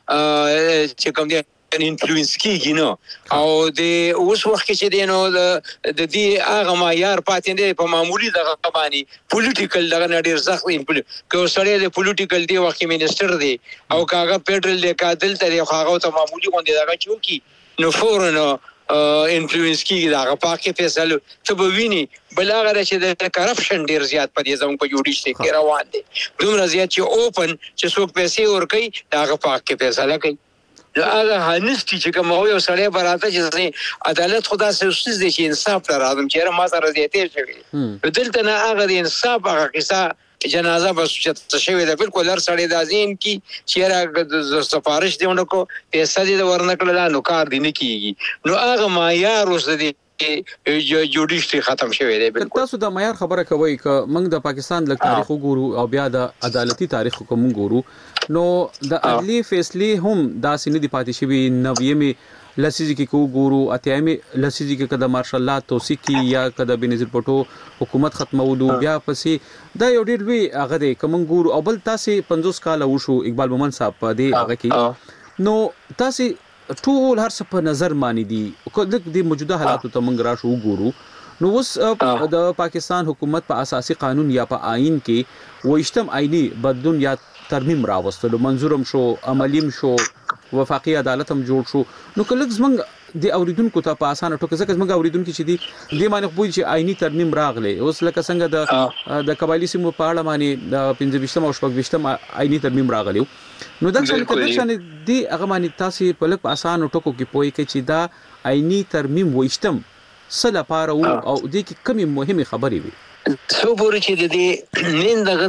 چې کوم دی انفلوئنس کیږي نو او د اوس وخت کې چې دی نو د دې هغه معیار پاتې دی په معمولی دغه باندې پولیټیکل دغه ډیر سخت کو سره د پولیټیکل دی وخت منسٹر دی او کاغه فدرل د قاتل ته هغه ته معمولی غونډه دغه چوکي نو فورن انفلوئنس کیږي دا پاکه فیصله ته به ویني بلاغه چې د کرپشن ډیر زیات په دې زموږ په جوړیشته کې روان دي دومره زیات چې اوپن چې څوک پیسې ور کوي دا پاکه فیصله کوي هغه هنستي چې کوم یو سړی براته چې عدالت خدا سره دي چې انصاف ته راځم چې ما سره زیاتې شوی دلته نه هغه د انصاف هغه قصه جنازه بس چې شوی دا بالکل هر سړی د ازین کی چې را سفارش دیونه کو پیسې دې ورنکړل نو کار دی نه کیږي نو هغه معیار اوس دی جوډیشتي ختم شوی دی بالکل تاسو د معیار خبره کوي ک موږ د پاکستان د تاریخ وګورو او بیا د عدالتي تاریخ کوم وګورو نو د عدلي فیصله هم دا سینې دی پاتې شوی نوېمه لسیزی کې کو ګورو اتیامي لسیزی کې کده مارشال لا توثیق کی یا کده بنظیر پټو حکومت ختمولو بیا پسې دا یو ډیر لوی هغه دی کوم ګورو او بل تاسو پنځوس کال وشو اقبال مومن صاحب په دې هغه کې نو تاسو ټول هر څه په نظر مانی دي د موجوده حالاتو ته موږ راشو ګورو نو اوس د پاکستان حکومت په اساسي قانون یا په آئین کې وښتم آئینی بدلون یا ترمیم راوستلو منظورم شو عملیم شو وفاقي عدالت هم جوړ شو نو کله زمنګ د اوریدونکو ته په اسانه ټکو ځکه زمنګ اوریدونکو چې دي د معنی خو چې آئینی ترمیم راغله اوس لکه څنګه د د قبایلی سیمو په اړه باندې د پنځه ویشتم او شپږ ویشتم آئینی ترمیم راغلی نو دا څنګه کله چې دی هغه باندې تاسو په لک په اسانه ټکو کې پوي کې چې دا آئینی ترمیم وښتم سله پاره او د کې کمی مهمه خبرې وي سو پورې چې د دې نن دغه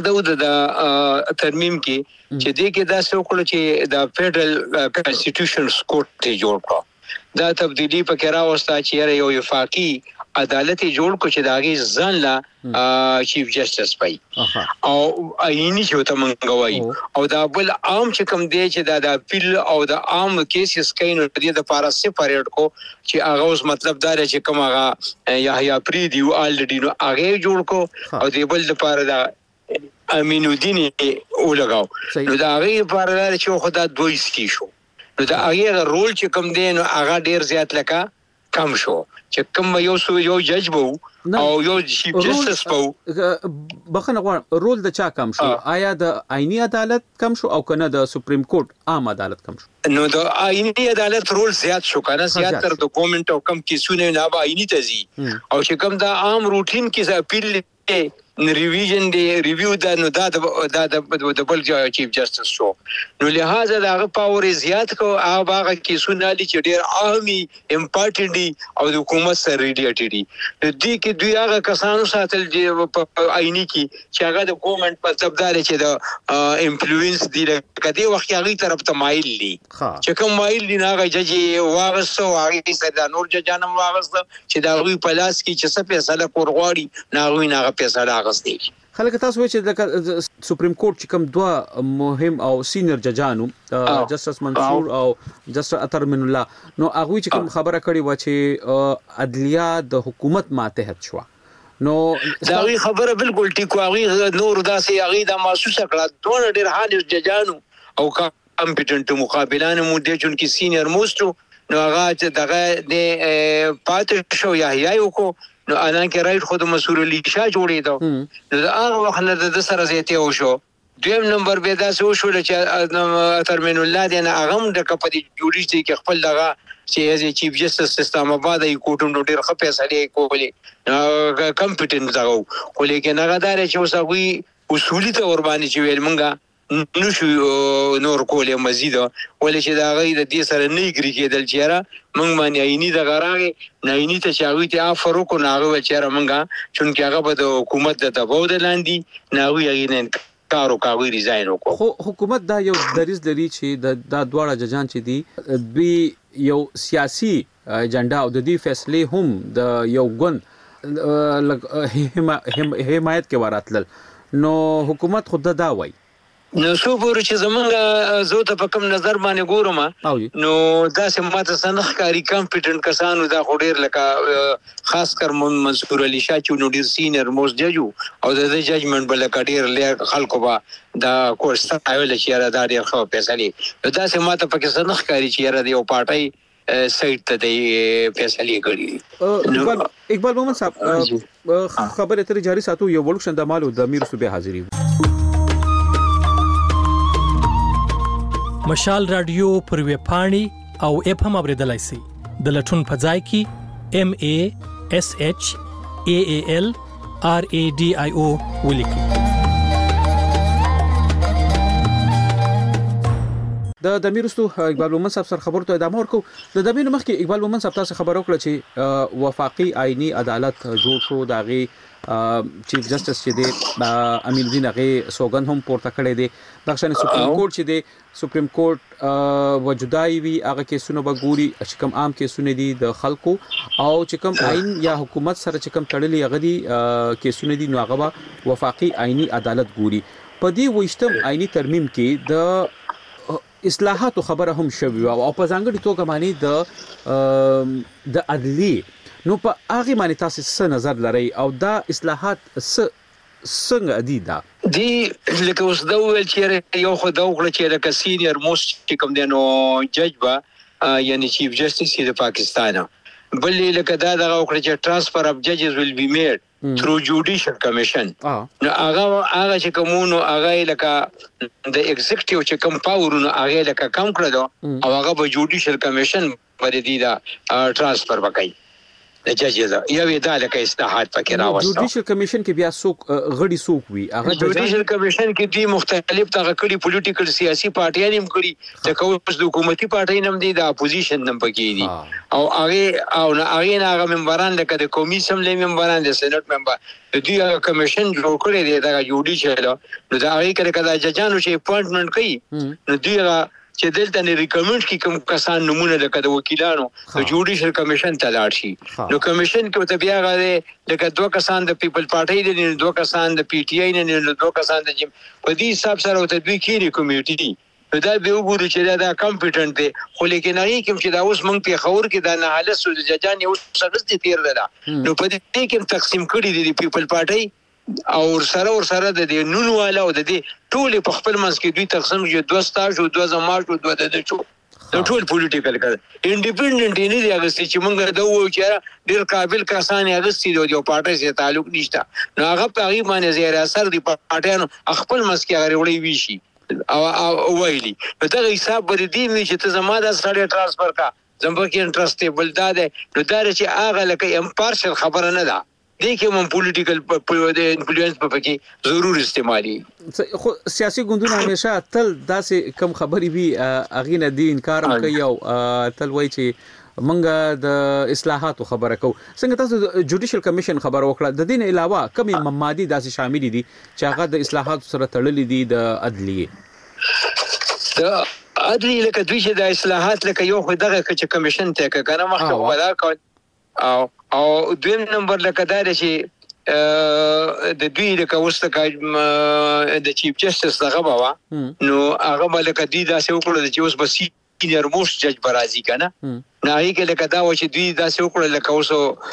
د ترمیم کې چې دې کې دا څه وکړو چې د فدرل کانسټیټیوشن کوټ ته جوړ کړ دا تبدیلی په کې راوسته چې یو وفاقي عدالت جوړ کو چې داغي ځان لا چیف جسټس پای او آئینی چې ته منغوي او دا بل عام چې کوم دی چې دا د اپیل او د عام کیسز کین د د پارا سپریټ کو چې هغه اوس مطلب دا چې کوم هغه یحیی پریدي او الډی نو هغه جوړ کو او د بل د پارا دا امین الدین او لګاو نو دا هغه پارا چې خدا دوی سکی شو نو دا هغه رول چې کوم دی نو هغه ډیر زیات لکه کم شو چې کوم یو سو یو جج وو او یو چیف جسټس وو بخنه غواړم رول د چا کم شو آیا د آئینی عدالت کم شو او کنه د سپریم کورټ عام عدالت کم شو نو د آئینی عدالت رول زیات شو کنه زیات تر د ګورنمنت او کم کیسونه نه با آئینی تزي او چې کوم د عام روټین کې اپیل ریویژن دی ریویو دا نو دا د د بل چیف جسټس شو نو لہذا دا پاور زیات کو هغه هغه کیسونه دي چې ډیر عامي امپورټنت دي او د حکومت سره ریلیټډ دي د دې کې دوی هغه کسانو ساتل چې په آئینی کې چې هغه د ګورنمنت په ځبدار چې د انفلوئنس دي کدي وخت هغه طرف ته مایل دي چې کوم مایل دي هغه جج واغسو هغه سره نور ججانم واغسو چې دا غوي پلاس کې چې څه فیصله کور غواړي ناغوي ناغه فیصله غسدي خلک تاسو وایي چې د سپریم کورټ چې کوم دوه مهم او سینیئر ججانو جسټس منصور او جسټس اطهر من الله نو هغه چې کوم خبره کړې و چې عدلیه د حکومت ماتحت شو نو دا وی خبره بالکل ټیک واغي نور داسې هغه د محسوسه کړه دوه ډېر حال ججانو او کمپټنټ مقابلان مو د جون کې سینیئر موستو نو هغه چې دغه د پات شو یا یایو کو نو الان کې رائټ خود مسؤل علی شاه جوړې دا نو هغه وخت نه د سره زیاته وشو دویم نمبر به دا سو شو چې ترمن الله دی نه هغه د کپدي جوړیږي کې خپل دغه چې از چیف جسټس سیستم آباد ای کوټم نو ډیر خپې سړي کولې کمپټنټ دا خو لیکن هغه دار چې اوسه اصولي ته ور باندې چې ویل مونږه نو شو نور کولې مزید ولې چې دا غي د دې سره نه ګری کېدل چیرې مونږ باندې عیني د غراغي نه عیني ته چاوي ته افر کو ناغه چیرې مونږه چونکه هغه به د حکومت د دباو د لاندې ناوي یې کارو کاوي ریزاین وکړو خو حکومت دا یو دریز لري چې د دا دواړه ججان چې دي دوی یو سیاسي اجنډا او د دې فیصله هم د یو ګوند حمایت کې وراتل نو حکومت خود دا وایي نو څو پورې چې زمونږ زه ته په کوم نظر باندې ګورم نو دا سماته سنخ کاری کمپټنټ کسانو دا خو ډیر لکه خاص کر منصور علی شاه چې نو ډیر سینیئر موست ججو او د ججمنټ بل کډیر ل خلکو با دا کوشش ایول چې را دا ډیر خو فیصله دا سماته په سنخ کاری چې را دی او پارټي سایت ته دی فیصله کړی اقبال محمد صاحب خبره تر جاری ساتو یو ولکشن د مالو د امیر صوبې حاضری مشال رادیو پر وی پاڼي او اپ هم اوریدلای شي د لټون په ځای کې ام ا اس اچ ا ا ال ار ا ډي اي او ولیکي د د میرستو اقبال مومن صاحب سره خبرته ادامه ورکو د دمین مخکې اقبال مومن صاحب تاسو خبر وکړه چې وفاقي آئینی عدالت جوړ شو داغي چیف جسټس چې دی امیر الدین هغه سوګند هم پورته کړی دی د شان سپریم کورټ چې دی سپریم کورټ وجودای وی هغه کیسونه به ګوري چې کوم عام کیسونه دي د خلکو او چې کوم آئین یا حکومت سره چې کوم تړلي هغه دي کیسونه دي نو هغه وفاقي آئینی عدالت ګوري په دې وشتم آئینی ترمیم کې د اصلاحات خبره هم شوی او په ځانګړي توګه باندې د د عدلی نو په هغه باندې تاسو څه نظر لرئ او دا اصلاحات څنګه دي دا دی لکه اوس دا ویل چې یو خو دا وکړه چې لکه سینیئر موست چې کوم دی نو جج با یعنی چیف جسټس د پاکستان بل لکه دا دا وکړه چې ترانسفر اف ججز ویل بی میډ through judicial commission نو هغه هغه چې کومونو هغه لکه د ایگزیکټیو چې کوم پاورونو هغه لکه کم کړو او هغه به جوډیشل کمیشن باندې دی دا ترانسفر وکړي د ججز یو دا لکه اصلاحات پکې راوستل جوډیشل کمیشن کې بیا څوک غړي څوک وي هغه جوډیشل کمیشن کې دی مختلف تغه کړي پولیټیکل سیاسي پارټیان هم کړي د کومس د حکومتي پارټي نم دي د اپوزیشن نم پکې دي او هغه او هغه هغه ممبران لکه د قومي اسمبلی ممبران د سېنات ممبر د دې کمیشن جوړ کړی دی د جوډیشل نو دا هغه کړه کدا ججانو چې اپوینټمنټ کوي نو دوی چې دلته نه ریکمنډ کی کوم کسان نمونه لکه د وکیلانو د جوډیشل کمیشن ته لاړ شي نو کمیشن کې ته بیا غواړي لکه دوه کسان د پیپل پارټي دي نه دوه کسان د پی ټی آی نه نه دوه کسان د جیم په دې حساب سره ته دوی کېری کمیټي دي دا به وګورو چې دا کمپټنټ دي خو لیکن هغه کوم چې دا اوس مونږ په خبر کې دا نه حالت سو د ججان یو سرس دي تیر ده نو په دې کې تقسیم کړي دي پیپل پارټي او سره ور سره د دې نونو والا او د دې ټول په خپل منځ کې دوی تقسیم جو دوه سټاج او دوه زماج او دوه د چو د ټول پولیټیکل کړه انډیپندنت نه دی هغه چې مونږ دا وو چې ډیر قابل کسان هغه سي د یو پارټي سره تعلق نشته نو هغه په هغه باندې زیر اثر دی پارټیانو خپل منځ کې هغه وړي وی شي او ویلي په دا حساب باندې دی چې ته زما د سره ترانسفر کا زمبر کې انټرستیبل دا ده نو دا چې هغه لکه امپارشل خبره نه ده دې کې مون پولیټیکل په انفلوئنس په کې ضرور استعمالي خو سیاسي ګوندونه همیشه تل داسې کم خبري وي اغه نه دي انکار کوي او تل وایي چې منګه د اصلاحاتو خبره کو څنګه تاسو جوډیشل کمیشن خبر وکړه د دین علاوه کومي مادي داسې شامل دي چې هغه د اصلاحاتو سره تړلې دي د عدلیه د عدلیه لکه دوی چې د اصلاحات لکه یو خو دغه چې کمیشن ته کنه مخکې ولا او او دویم نمبر لکه دا چې د دوی لکه اوس د چیف جسټس دغه بابا نو هغه ملکه دوی داسې وکړل چې اوس به سینیئر موسټ جج به راځي که نه نو هغې کې لکه دا و چې دوی داسې وکړل لکه اوس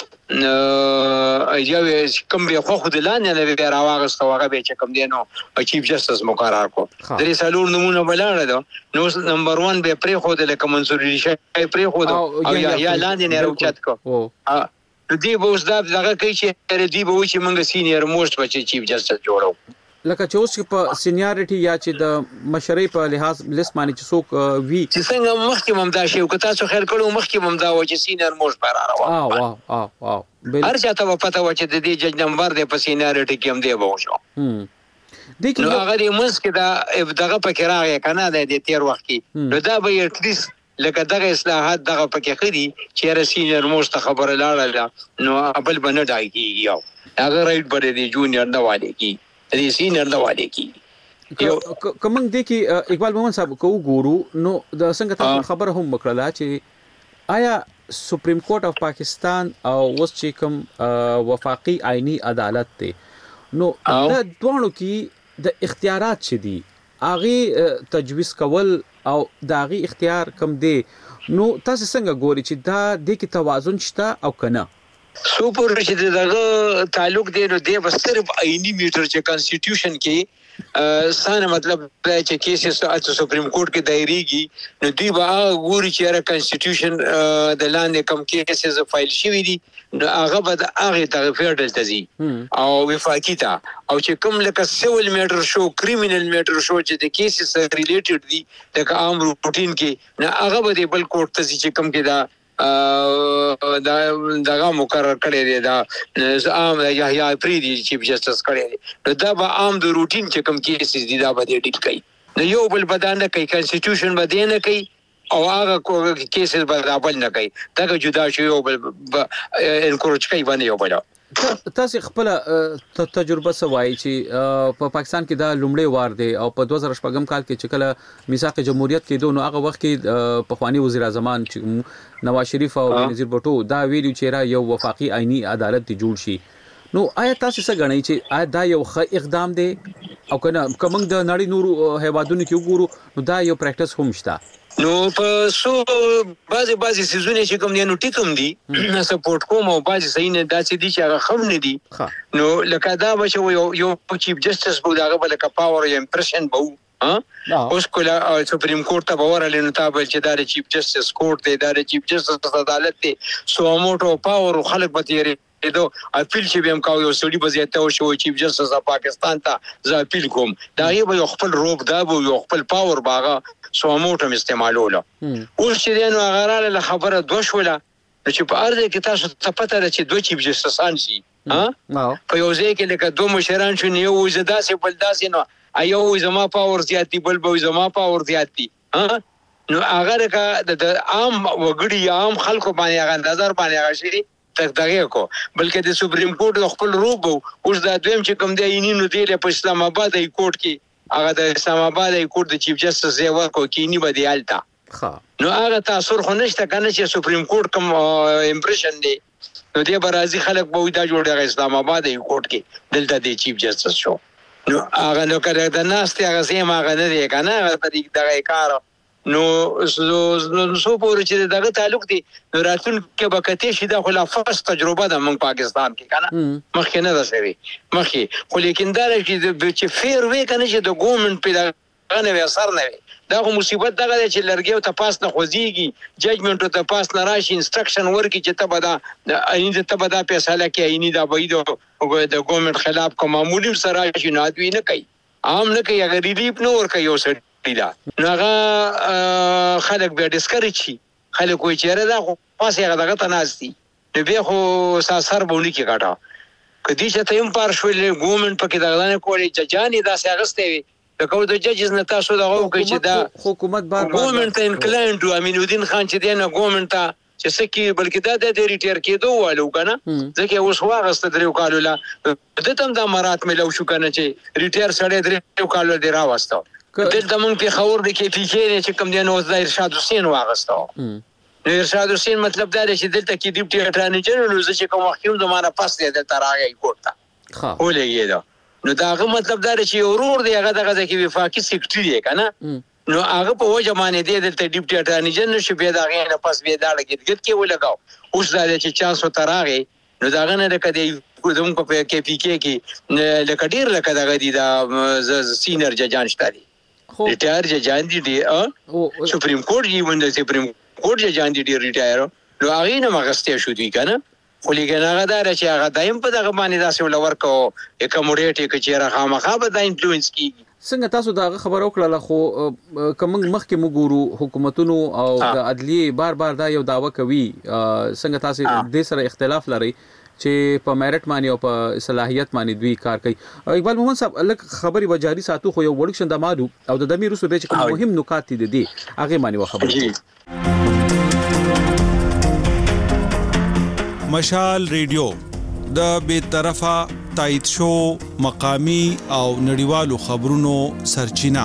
یو کوم به یې خوښ د لاندې نه بیا راواغسته او هغه بیا چې کوم دی نو چیف جسټس مقرر کړو درې څلور نومونه به لاړه ده نو اوس نمبر ون به یې پرېښوده لکه منصور علي شاه یې پرېښوده او یا لاندې نه یې راوچت کړو دوی به اوس دا دغه کوي چې دوی به وایي چې موږ سینیئر موسټ به چې چیف جسټس جوړو لکه چې اوس په سینیارټي یا چې د مشرۍ په لحاظ لیست باندې چې څوک وي چې څنګه مخکې هم دا شی که تاسو خیال کړو مخکې هم دا و چې سینیئر موسټ به را روان او او او او هر چاته به پته وه چې د دې جج نمبر دی په سینیارټي کې هم دی به وشو نو هغه د منځ کې دا دغه پکې راغی که نه دی د تېر وخت کې نو دا به یې اټلیست لکه دغه اصلاحات دغه پکې ښه دي چې یاره سینیئر موسټ ته خبره لاړله نو بل به نه ډای کېږي او هغه رایټ به د جونیئر نه والی کېږي د سینیئر نه والی کېږي که موږ دې کې اقبال مومن صاحب که وګورو نو د څنګه تاسو خبره هم وکړله چې آیا سپریم کورټ اف پاکستان او اوس چې کوم وفاقي آئینی عدالت دی نو د دواړو کې د اختیارات چې دي هغې تجویز کول او د هغې اختیار کم دی نو تاسو څنګه ګورئ چې دا دې کې توازن شته او که نه څو پورې چې دغه تعلق دی نو دی به صرف آئیني میټر چې کانسټیټیوشن کې ستانه مطلب دا چې کیسز سپریم کورټ کې دایریږي نو دوی به هغه ګوري چې یاره کانسټیټیوشن د لاندې کم کیسز فایل شوي دي نو هغه به د هغې ته فیډرل ته ځي او وفاقي ته او چې کوم لکه سیول میټر شو کریمینل میټر شو چې د کیسز سره ریلیټډ دي لکه عام روټین کې نو هغه به د بل کورټ ته ځي چې کوم کې دا دغه مقرر کړی دی دا عام یحیی افریدي چیف جسټس کړی دی نو دا به عام د روټین چې کوم کیسز دي دا به دې ډیل کوي نو یو بل به دا نه کوي کانسټیټیوشن به دې نه کوي او هغه کیسز به دا بل نه کوي دغه جدا شو یو بل انکوریج کوي باندې یو بل تاسو خپل تجربه سوای چې په پاکستان کې دا لومړی وار دی او په دوه زره شپږم کال کې چې کله میثاق جمهوریت کې دوه نو هغه وخت کې پخوانی وزیر اعظم نواز شریف او بنظیر بوټو دا ویلو چې را یو وفاقي آئینی عدالت جوړ شي نو آیا تاسو څه غنئ چې آیا دا یو ښه اقدام دی او کنه کوم د نړۍ نورو هیوادونو کې وګورو نو دا یو پریکټس هم شته نو په سو بعضی بعضی سيزونه چې کوم دي نو ټیکم دي سپورټ کوم او بعضی صحیح نه داسې دي چې هغه خم نه دي نو لکه دا بچو یو یو چیف جسټس بو داغه بل کا پاور یا امپریشن بو ها اوس کوله سپریم کورټ ته باور لنه تابل چې دا چیف جسټس کورټ دی دا چیف جسټس عدالت دی سو موټو پاور خلک به تیری دو اپیل چې بهم کاوه یو سړي بزیاته او شو چیف جسټس پاکستان ته ز اپیل کوم دا یو خپل روب دا یو خپل پاور باغه سو موټم استعمالوله اوس چې نو غراله خبره دوه شوله چې په ارزه کې تاسو ته پته ده چې دوه چیف جسټسان شي ها په یو ځای کې لکه دوه مشران شو نه یو زدا سي بل داسې نو ایو زما پاور زیاتی بل به زما پاور زیاتی ها نو هغه کا د عام وګړي عام خلکو باندې هغه نظر باندې هغه شي تک دغه کو بلکې د سپریم کورټ خپل روب اوس دا دویم چې کوم دی نینو دی په اسلام آباد ای کورټ کې هغه د اسلام آباد ای کورټ د چیف جسټس دی ورکو کې نی بدی حالت ها نو هغه تاثیر خو نشته کنه چې سپریم کورټ کوم امپریشن دی نو دی برازي خلک به دا جوړه اسلام آباد ای کورټ کې دلته دی چیف جسټس شو نو هغه نو کړه د ناس ته هغه سیم هغه نه دی کنه هغه په دغه کار نو سو پورې چې دغه تعلق دی نو راتون کې بکته شي د خلافت تجربه د موږ پاکستان کې کنه مخکې نه ده شوی مخکې خو لیکن دا چې فیر وې کنه چې د ګورنمنت په دغه نه اثر نه وي دا خو مصیبت دغه چې لرګي ته پاس نه خوځيږي ججمنت ته پاس نه راشي انسترکشن ورکي چې ته بدا عین ته بدا فیصله کوي عین دا بيدو د ګورنمنت خلاف کوم معمولی سره شي نه دوی نه کوي عام نه کوي اگر ریلیف نه ور کوي اوس پیدا ناغه خلک به ډیسکریج شي خلک وایي چې را دا خو پاسه هغه دغه تناستي نو به خو ساسر بونی کې کاټه کدي چې ته هم پار شوې ګورنمنت پکې دغه نه کولی چې جاني دا ساغسته وي د کوم د ججز نه تاسو دغه کوي چې دا حکومت بار بار ګورنمنت انکلاینډ امین الدین خان چې دی نه ګورنمنت ته چې سکی بلکې دا د ریټیر کېدو والو کنه ځکه اوس واغسته درو کالو لا د تم د امارات ملو شو کنه چې ریټیر سړی درو کالو دی راوستو دلته مونږ په خبر د کې پی کې چې کوم دی نو د ارشاد حسین واغستو نو ارشاد حسین مطلب دا دی چې دلته کې ډیپټي اټارنی جنرال چې کوم وخت زمانہ پاس دی دلته راغی کوټه ولګي دا نو داغه مطلب دا چې ورور دی هغه دغه کې وفاقي سیکریټری دی کنه نو هغه په وجه باندې دی د ډیپټي اټارنی جنرال شي به داغه نه پس به دا لګید کې ولګاو اوس دا چې چانس وتراغه نو داغه نه کدی کوم په کې پی کې کې لکه ډیر لکه دغه دی دا سینر ججان شتاري ریټایر ججان دي دی سپریم کورټ یې ونده سپریم کورټ ججان دي ریټایر نو هغه نه مغسته شو دی کنه خو لګنه هغه دا چې هغه دایم په دغه باندې داسې ولور کو اکوموډیټ کې چې راخه مخه به دا انفلوئنس کیږي څنګه تاسو دا خبر وکړه خو کوم مخکې مګورو حکومتونو او د عدلیه بار بار دا یو داوا کوي څنګه تاسو د سره اختلاف لري چې په میرټ باندې او په صلاحیت باندې دوی کار کوي اقبال محمد صاحب الک خبري وجاري ساتو خو یو وړکشن د مادو او د دمیر سو به چې مهم نکات دي دي هغه باندې خبري مشال ریډیو د بې طرفه تایید شو مقامی او نړیوالو خبرونو سرچینه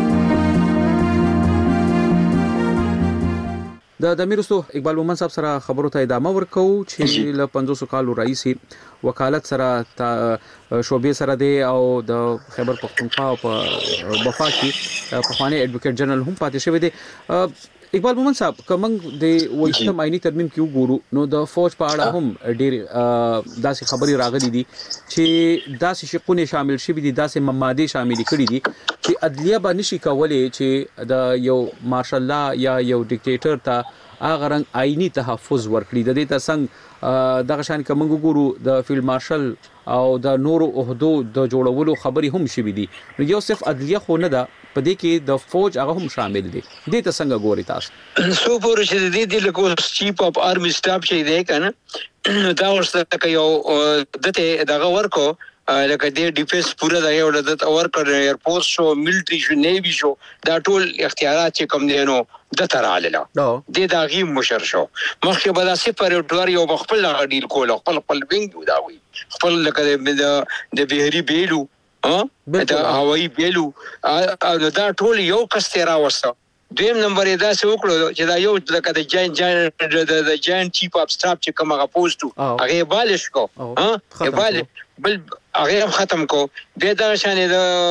د دمیرستو اقبال مومن صاحب سره خبرو ته ادامه ورکو چې ل پنځوس کالو رئیسي وکالت سره شوبې سره دی او د خیبر پختونخوا او په بفا کې په خواني ایڈوکیټ جنرال هم پاتې شوی دی اقبال مومن صاحب کومنګ د وایستم آئینی ترمیم کیو ګورو نو د فوج په اړه هم ډیر داسې خبري راغلي دي چې داسې شقونه شامل شوي دي داسې ماده شامل کړي دي چې عدلیه به نشي کولای چې د یو مارشل لا یا یو ډیکټیټر ته اغه رنګ آئینی تحفظ ورکړي د دې ترڅنګ دغه شان کومنګ ګورو د فیلډ مارشل او د نورو عہدو د جوړولو خبري هم شوي دي نو یو صرف عدلیه خو نه ده په دې کې د فوج هغه هم شامل دي دې ته څنګه ګوري تاسو سو پور چې دې د لکو چیف اف آرمی سټاف چې دی کنه دا ورسره یو دته دغه ورکو لکه د ډیفنس پورا د یو د ورکر ایرپورټ شو ملټری شو نیوی شو دا ټول اختیارات چې کوم دي نو د تراله د داغي مشر شو مخکې به داسې پرېټور یو خپل غډیل کول خپل خپل وینګ دا وي خپل لکه د بهري بیلو ها دا هوایی بیلو دا ټول یو کس تیرا وسته دویم نمبر یې دا څه وکړو چې دا یو لکه د جاین جاین د جاین چیف اف سټاف چې کومه پوسټو هغه بالش کو ها بال بل هغه ختم کو به دا شان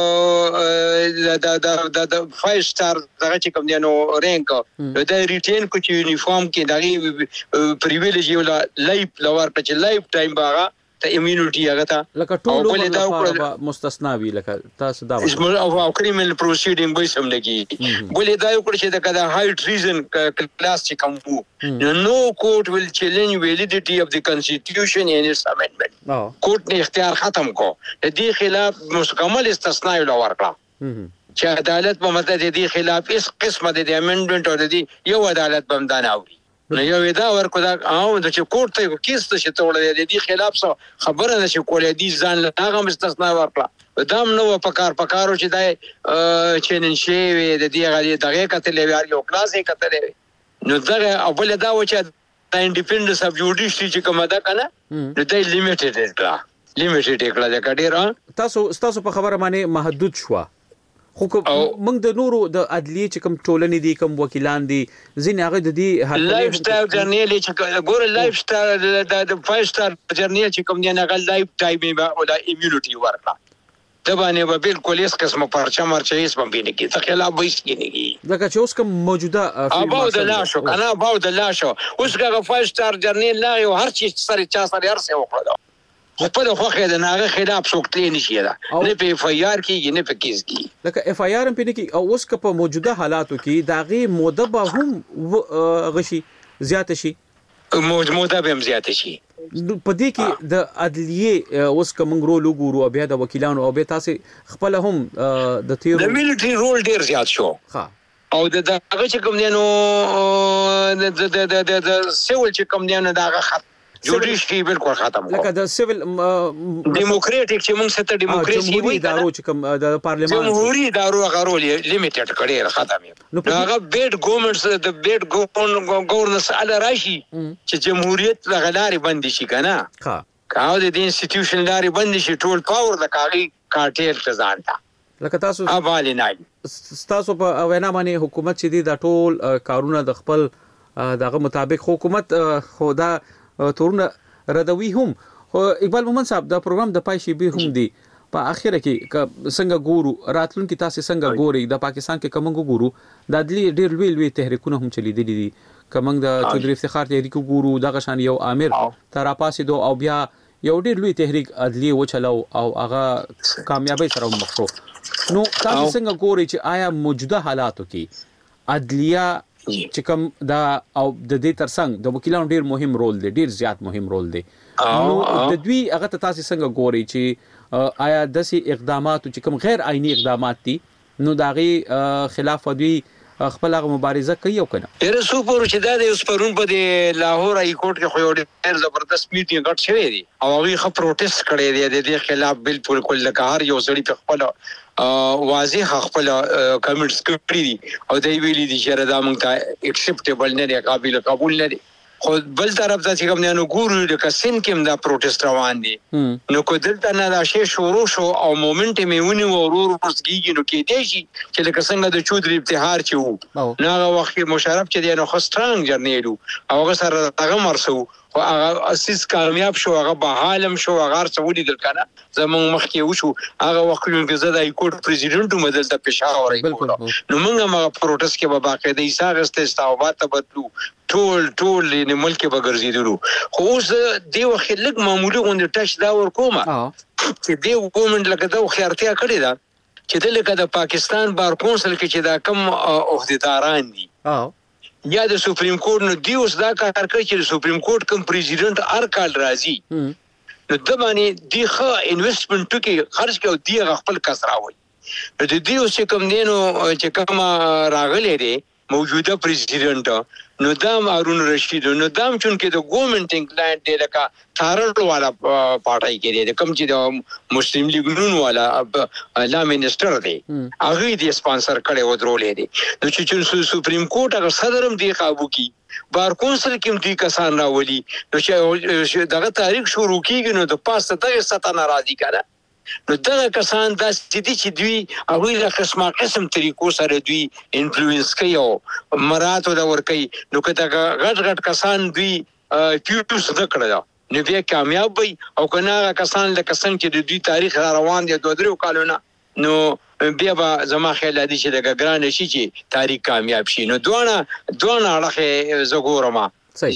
د د د د فایو سٹار دغه چې کوم دی نو رینک د ریټین کو چې یونیفارم کې دغه پریویلیج یو لایف لور په لایف ټایم باغه ته ایمونټی هغه ته لکه ټول دا مستثنا وی لکه تاسو دا او کریمینل پروسیډینګ به سم لګي بلې دا یو کړ چې دا د هاي ټریزن کلاس چې کوم وو نو کوټ ویل چیلنج ویلیډیټي اف د کانسټیټیوشن ان اټس امندمنت کوټ نه اختیار ختم کو د دې خلاف مکمل استثناء لور کړه چې عدالت په مدد د دې خلاف اس قسمه د امندمنت او د دې یو عدالت بمدان اوري نو یو دا ورکو دا او د چې کوټ ته کیس ته چې توړل د دې خلاف څه خبره نشي کولای دي ځان له هغه مستثنا ورکړه دام نو پکار پکارو چې دای چې نن شي د دې غلي دغه کتلې یو کلاس یې کتلې نو دا اول دا و چې د انډیپندنس اف جوډیشري چې کومه ده کنه نو دای لیمیټډ کړه لیمیټډ کړه دا کډیر تاسو تاسو په خبره باندې محدود شو خو موږ د نورو د عدلیه چې کوم ټولنې دي کوم وکیلان دي ځین هغه د دې لایف سټایل جرنیل چې ګور لایف سټایل د فایو سټار جرنیل چې کوم دی هغه لایف ټایم او د ایمونټي ورکړه دا باندې به بالکل هیڅ قسمه پرچم ورچې هیڅ هم نه کیږي خلاف به هیڅ کیږي لکه چې اوس کوم موجوده اباو د لاشو کنه اباو د لاشو اوس هغه فایو سټار جرنیل لا یو هر چی سره چا سره هر څه وکړه په دغه خو د ناغه خلاف څوک نشي دا نه په اف آی آر کې نه په کیس کې لکه اف آی آر په کې او اوس په موجوده حالاتو کې داغه موده به هم غشي زیات شي موده به هم زیات شي په دې کې د عدلیه اوس کوم رول وګورو بیا د وکیلانو او بیا تاسو خپل هم د تیر د ملټری رول ډیر زیات شو ها او د دغه چې کوم دی نو د د د د سیول چې کوم دی نو دغه خط جوډیشري بالکل ختم کو لکه د سیویل ډیموکراټیک چې موږ ست ډیموکراسي وي ادارو چې کوم د پارلیمان جمهوریت ادارو غرول لیمیټډ کړي ختم نو هغه بیډ ګورنمنټس د بیډ ګورننس اله راشي چې جمهوریت لغلاري بند شي کنه ها کاو د انسټیټیوشن لاري بند شي ټول پاور د کاغي کارټیل ځانتا لکه تاسو حواله نه تاسو په وینا باندې حکومت چې دی د ټول کارونه د خپل دغه مطابق حکومت خدا تورونه ردوي هم خو اقبال مومن صاحب دا پروګرام د پای شي به هم دی په اخره کې څنګه ګورو راتلونکي تاسو څنګه ګوري د پاکستان کې کوم ګورو د عدلي ډېر لوی لوی تحریکونه هم چلیدلي دي کومنګ د چودري افتخار تحریک ګورو دغه شان یو امیر تر پاسې دو او بیا یو ډېر لوی تحریک عدلي وچلو او هغه کامیابی سره مخ شو نو تاسو څنګه ګوري چې آیا موجوده حالاتو کې عدلیه چې کوم دا او د دې ترڅنګ د وکیلانو ډېر مهم رول دی ډېر زیات مهم رول دی نو د دوی هغه تاسو څنګه ګوري چې آیا داسې اقدامات چې کوم غیر آئینی اقدامات دي نو داغي خلاف دوی خپل هغه مبارزه کوي او کنه ډېر سوپر چې دا د اوسپرون په د لاهور های کورټ کې خو یو ډېر زبردست میټینګ غټ شوی دی او هغه خو پروټیست کړی دی د دې خلاف بالکل کل کار یو سړی په خپل واضح خپل کمنټس کړی دي او دوی ویلي دي چې دا موږ ته اکسپټیبل نه دی قابل قبول نه دی خو بل طرف ته چې کوم نه ګورو د کسین کې دا پروټیست روان دي نو کو دلته نه دا شی شروع شو او مومنت میونی ورور ورسګي نو کې دی چې لکه څنګه د چودري ابتهار چې وو نو هغه وخت مشرف چې دی نو خو سترنګ جرنیلو او هغه سره هغه مرسو خو هغه اساس کامیاب شو هغه بحالم شو هغه څولې دل کنه زمون مخکې وشو هغه وخت کې زه د کوټ پریزیډنټ مدل ته پېښور نو موږ ما پروټیست کې به باقاعده ایسا غسته استعوابات بدلو ټول ټول نه ملک به ګرځیدلو خو اوس دی وخت لګ معمولی غونډه ټاش دا ور کومه چې دی وګومند لکه دا خیارتیا کړی دا چې د لکه د پاکستان بار کونسل کې چې دا کم عہدیداران دي یا د سپریم کورټ نو دی اوس دا کار کوي چې د سپریم کورټ کوم پریزیډنټ هر کال راځي نو د باندې دی خو انویسټمنټ کې خرج کوي دی خپل کسراوي نو د دې اوس کوم دینو چې کوم راغلي دي موجوده پریزیډنټ نو دام هارون رشید نو دام چون کې د ګورنمنت انګلند دی لکه ثارل والا پارټای کې دی کوم چې د مسلم لیگ نون والا لا منسٹر دی هغه دی سپانسر کړي و درولې دي نو چې سپریم کورټ هغه صدرم دی قابو کی بار کونسل کې دی کسان راولي نو چې دغه تاریخ شروع کیږي نو د پاسه دغه ستا ناراضي کړه نو دغه کسان دا ستدي چې دوی هغه د قسمه قسم طریقو سره دوی انفلوئنس کوي او مراتو دا ور کوي نو کته غټ غټ کسان دوی پیوټوس د کړه نو بیا کامیاب وي او کنه کسان لکه څنګه چې دوی تاریخ را روان دي دوه درو کالونه نو بیا به زما خیال دی چې د ګران شي چې تاریخ کامیاب شي نو دوه دوه اړه زګورما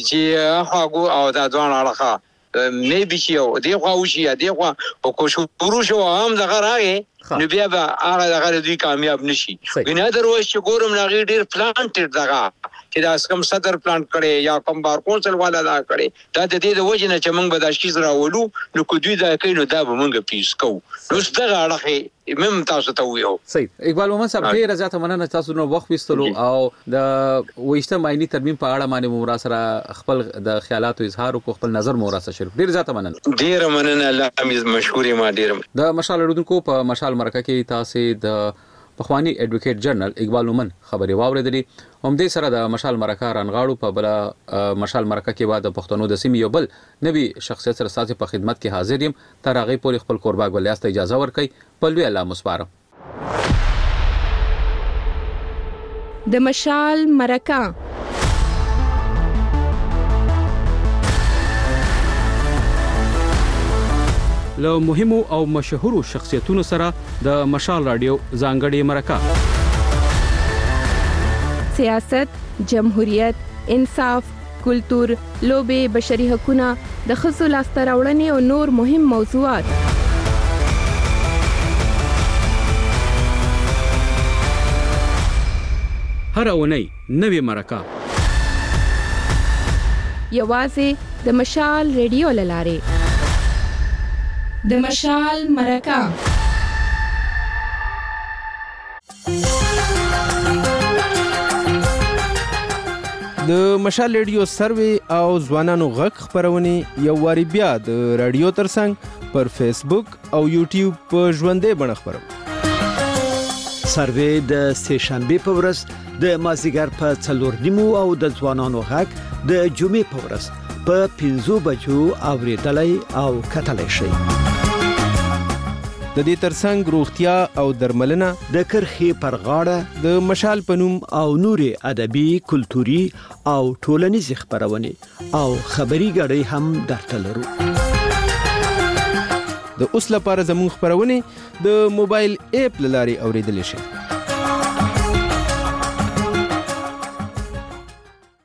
چې هغه او دا دوه اړه مې به شي او دی خو شي دی خو او کو شو ورو شو هم دغه راغی نو بیا به هغه دغه دوی کامیاب نشي ګناه دروي چې ګورم لاغي ډیر پلانټډ دغه چې دا کوم صدر پلان کړي یا کوم بار کونسل والا دا کړي دا د دې د وجه نه چې موږ به دا شي راولو نو کو دوی دا کوي نو دا به موږ پیس کوو نو ستغه اړه مم تاسو ته ویو صحیح اقبال مومن صاحب ډیر زیاته مننه تاسو نو وخت وستلو او د وېشته ماینی ترمیم په اړه باندې مو را سره خپل د خیالاتو اظهار او خپل نظر مو را سره شریک ډیر زیاته مننه ډیر مننه الله امید مشکورې ما ډیر د مشال لرونکو په مشال مرکه کې تاسو د پخوانی ایڈوکیټ جنرال اقبال مومن خبري واوریدلې هم دې سره د مشال مرکه رانغاړو په بل مشال مرکه کې بعد پښتنو د سیمې یو بل نبی شخصیت سره ساتي په خدمت کې حاضر یم تر هغه پورې خپل قربا ګولیاست اجازه ورکړي په لوی الله مسپارم د مشال مرکه له مهمو او مشهورو شخصیتونو سره د مشال رادیو ځانګړي مرکه سیاست، جمهوریت، انصاف، کلتور، لوبه، بشري حقوقونه، د ښځو لاسته راوړنې او نور مهم موضوعات هر اونۍ نوې مرکه یوازې د مشال ریډیو لاره د مشال مرکه د مشال ریډیو سروي او ځوانانو غږ خبرونه یو واری بیا د رادیو ترڅنګ پر فیسبوک او یوټیوب په ژوندې بڼه خبرو سروي د سه شنبه په ورځ د مازیګر په څلور نیمو او د ځوانانو غږ د جمعې په ورځ په پنځو بجو اوریدلای او کتلای شي د دې ترڅنګ روغتیا او درملنه د کرخې پر غاړه د مشال پنوم او نوري ادبي کلتوري او ټولنیز خبرونه او خبري غړي هم درته لرو د اوس لپاره زموږ خبرونه د موبایل اپ لاري اوریدل شي.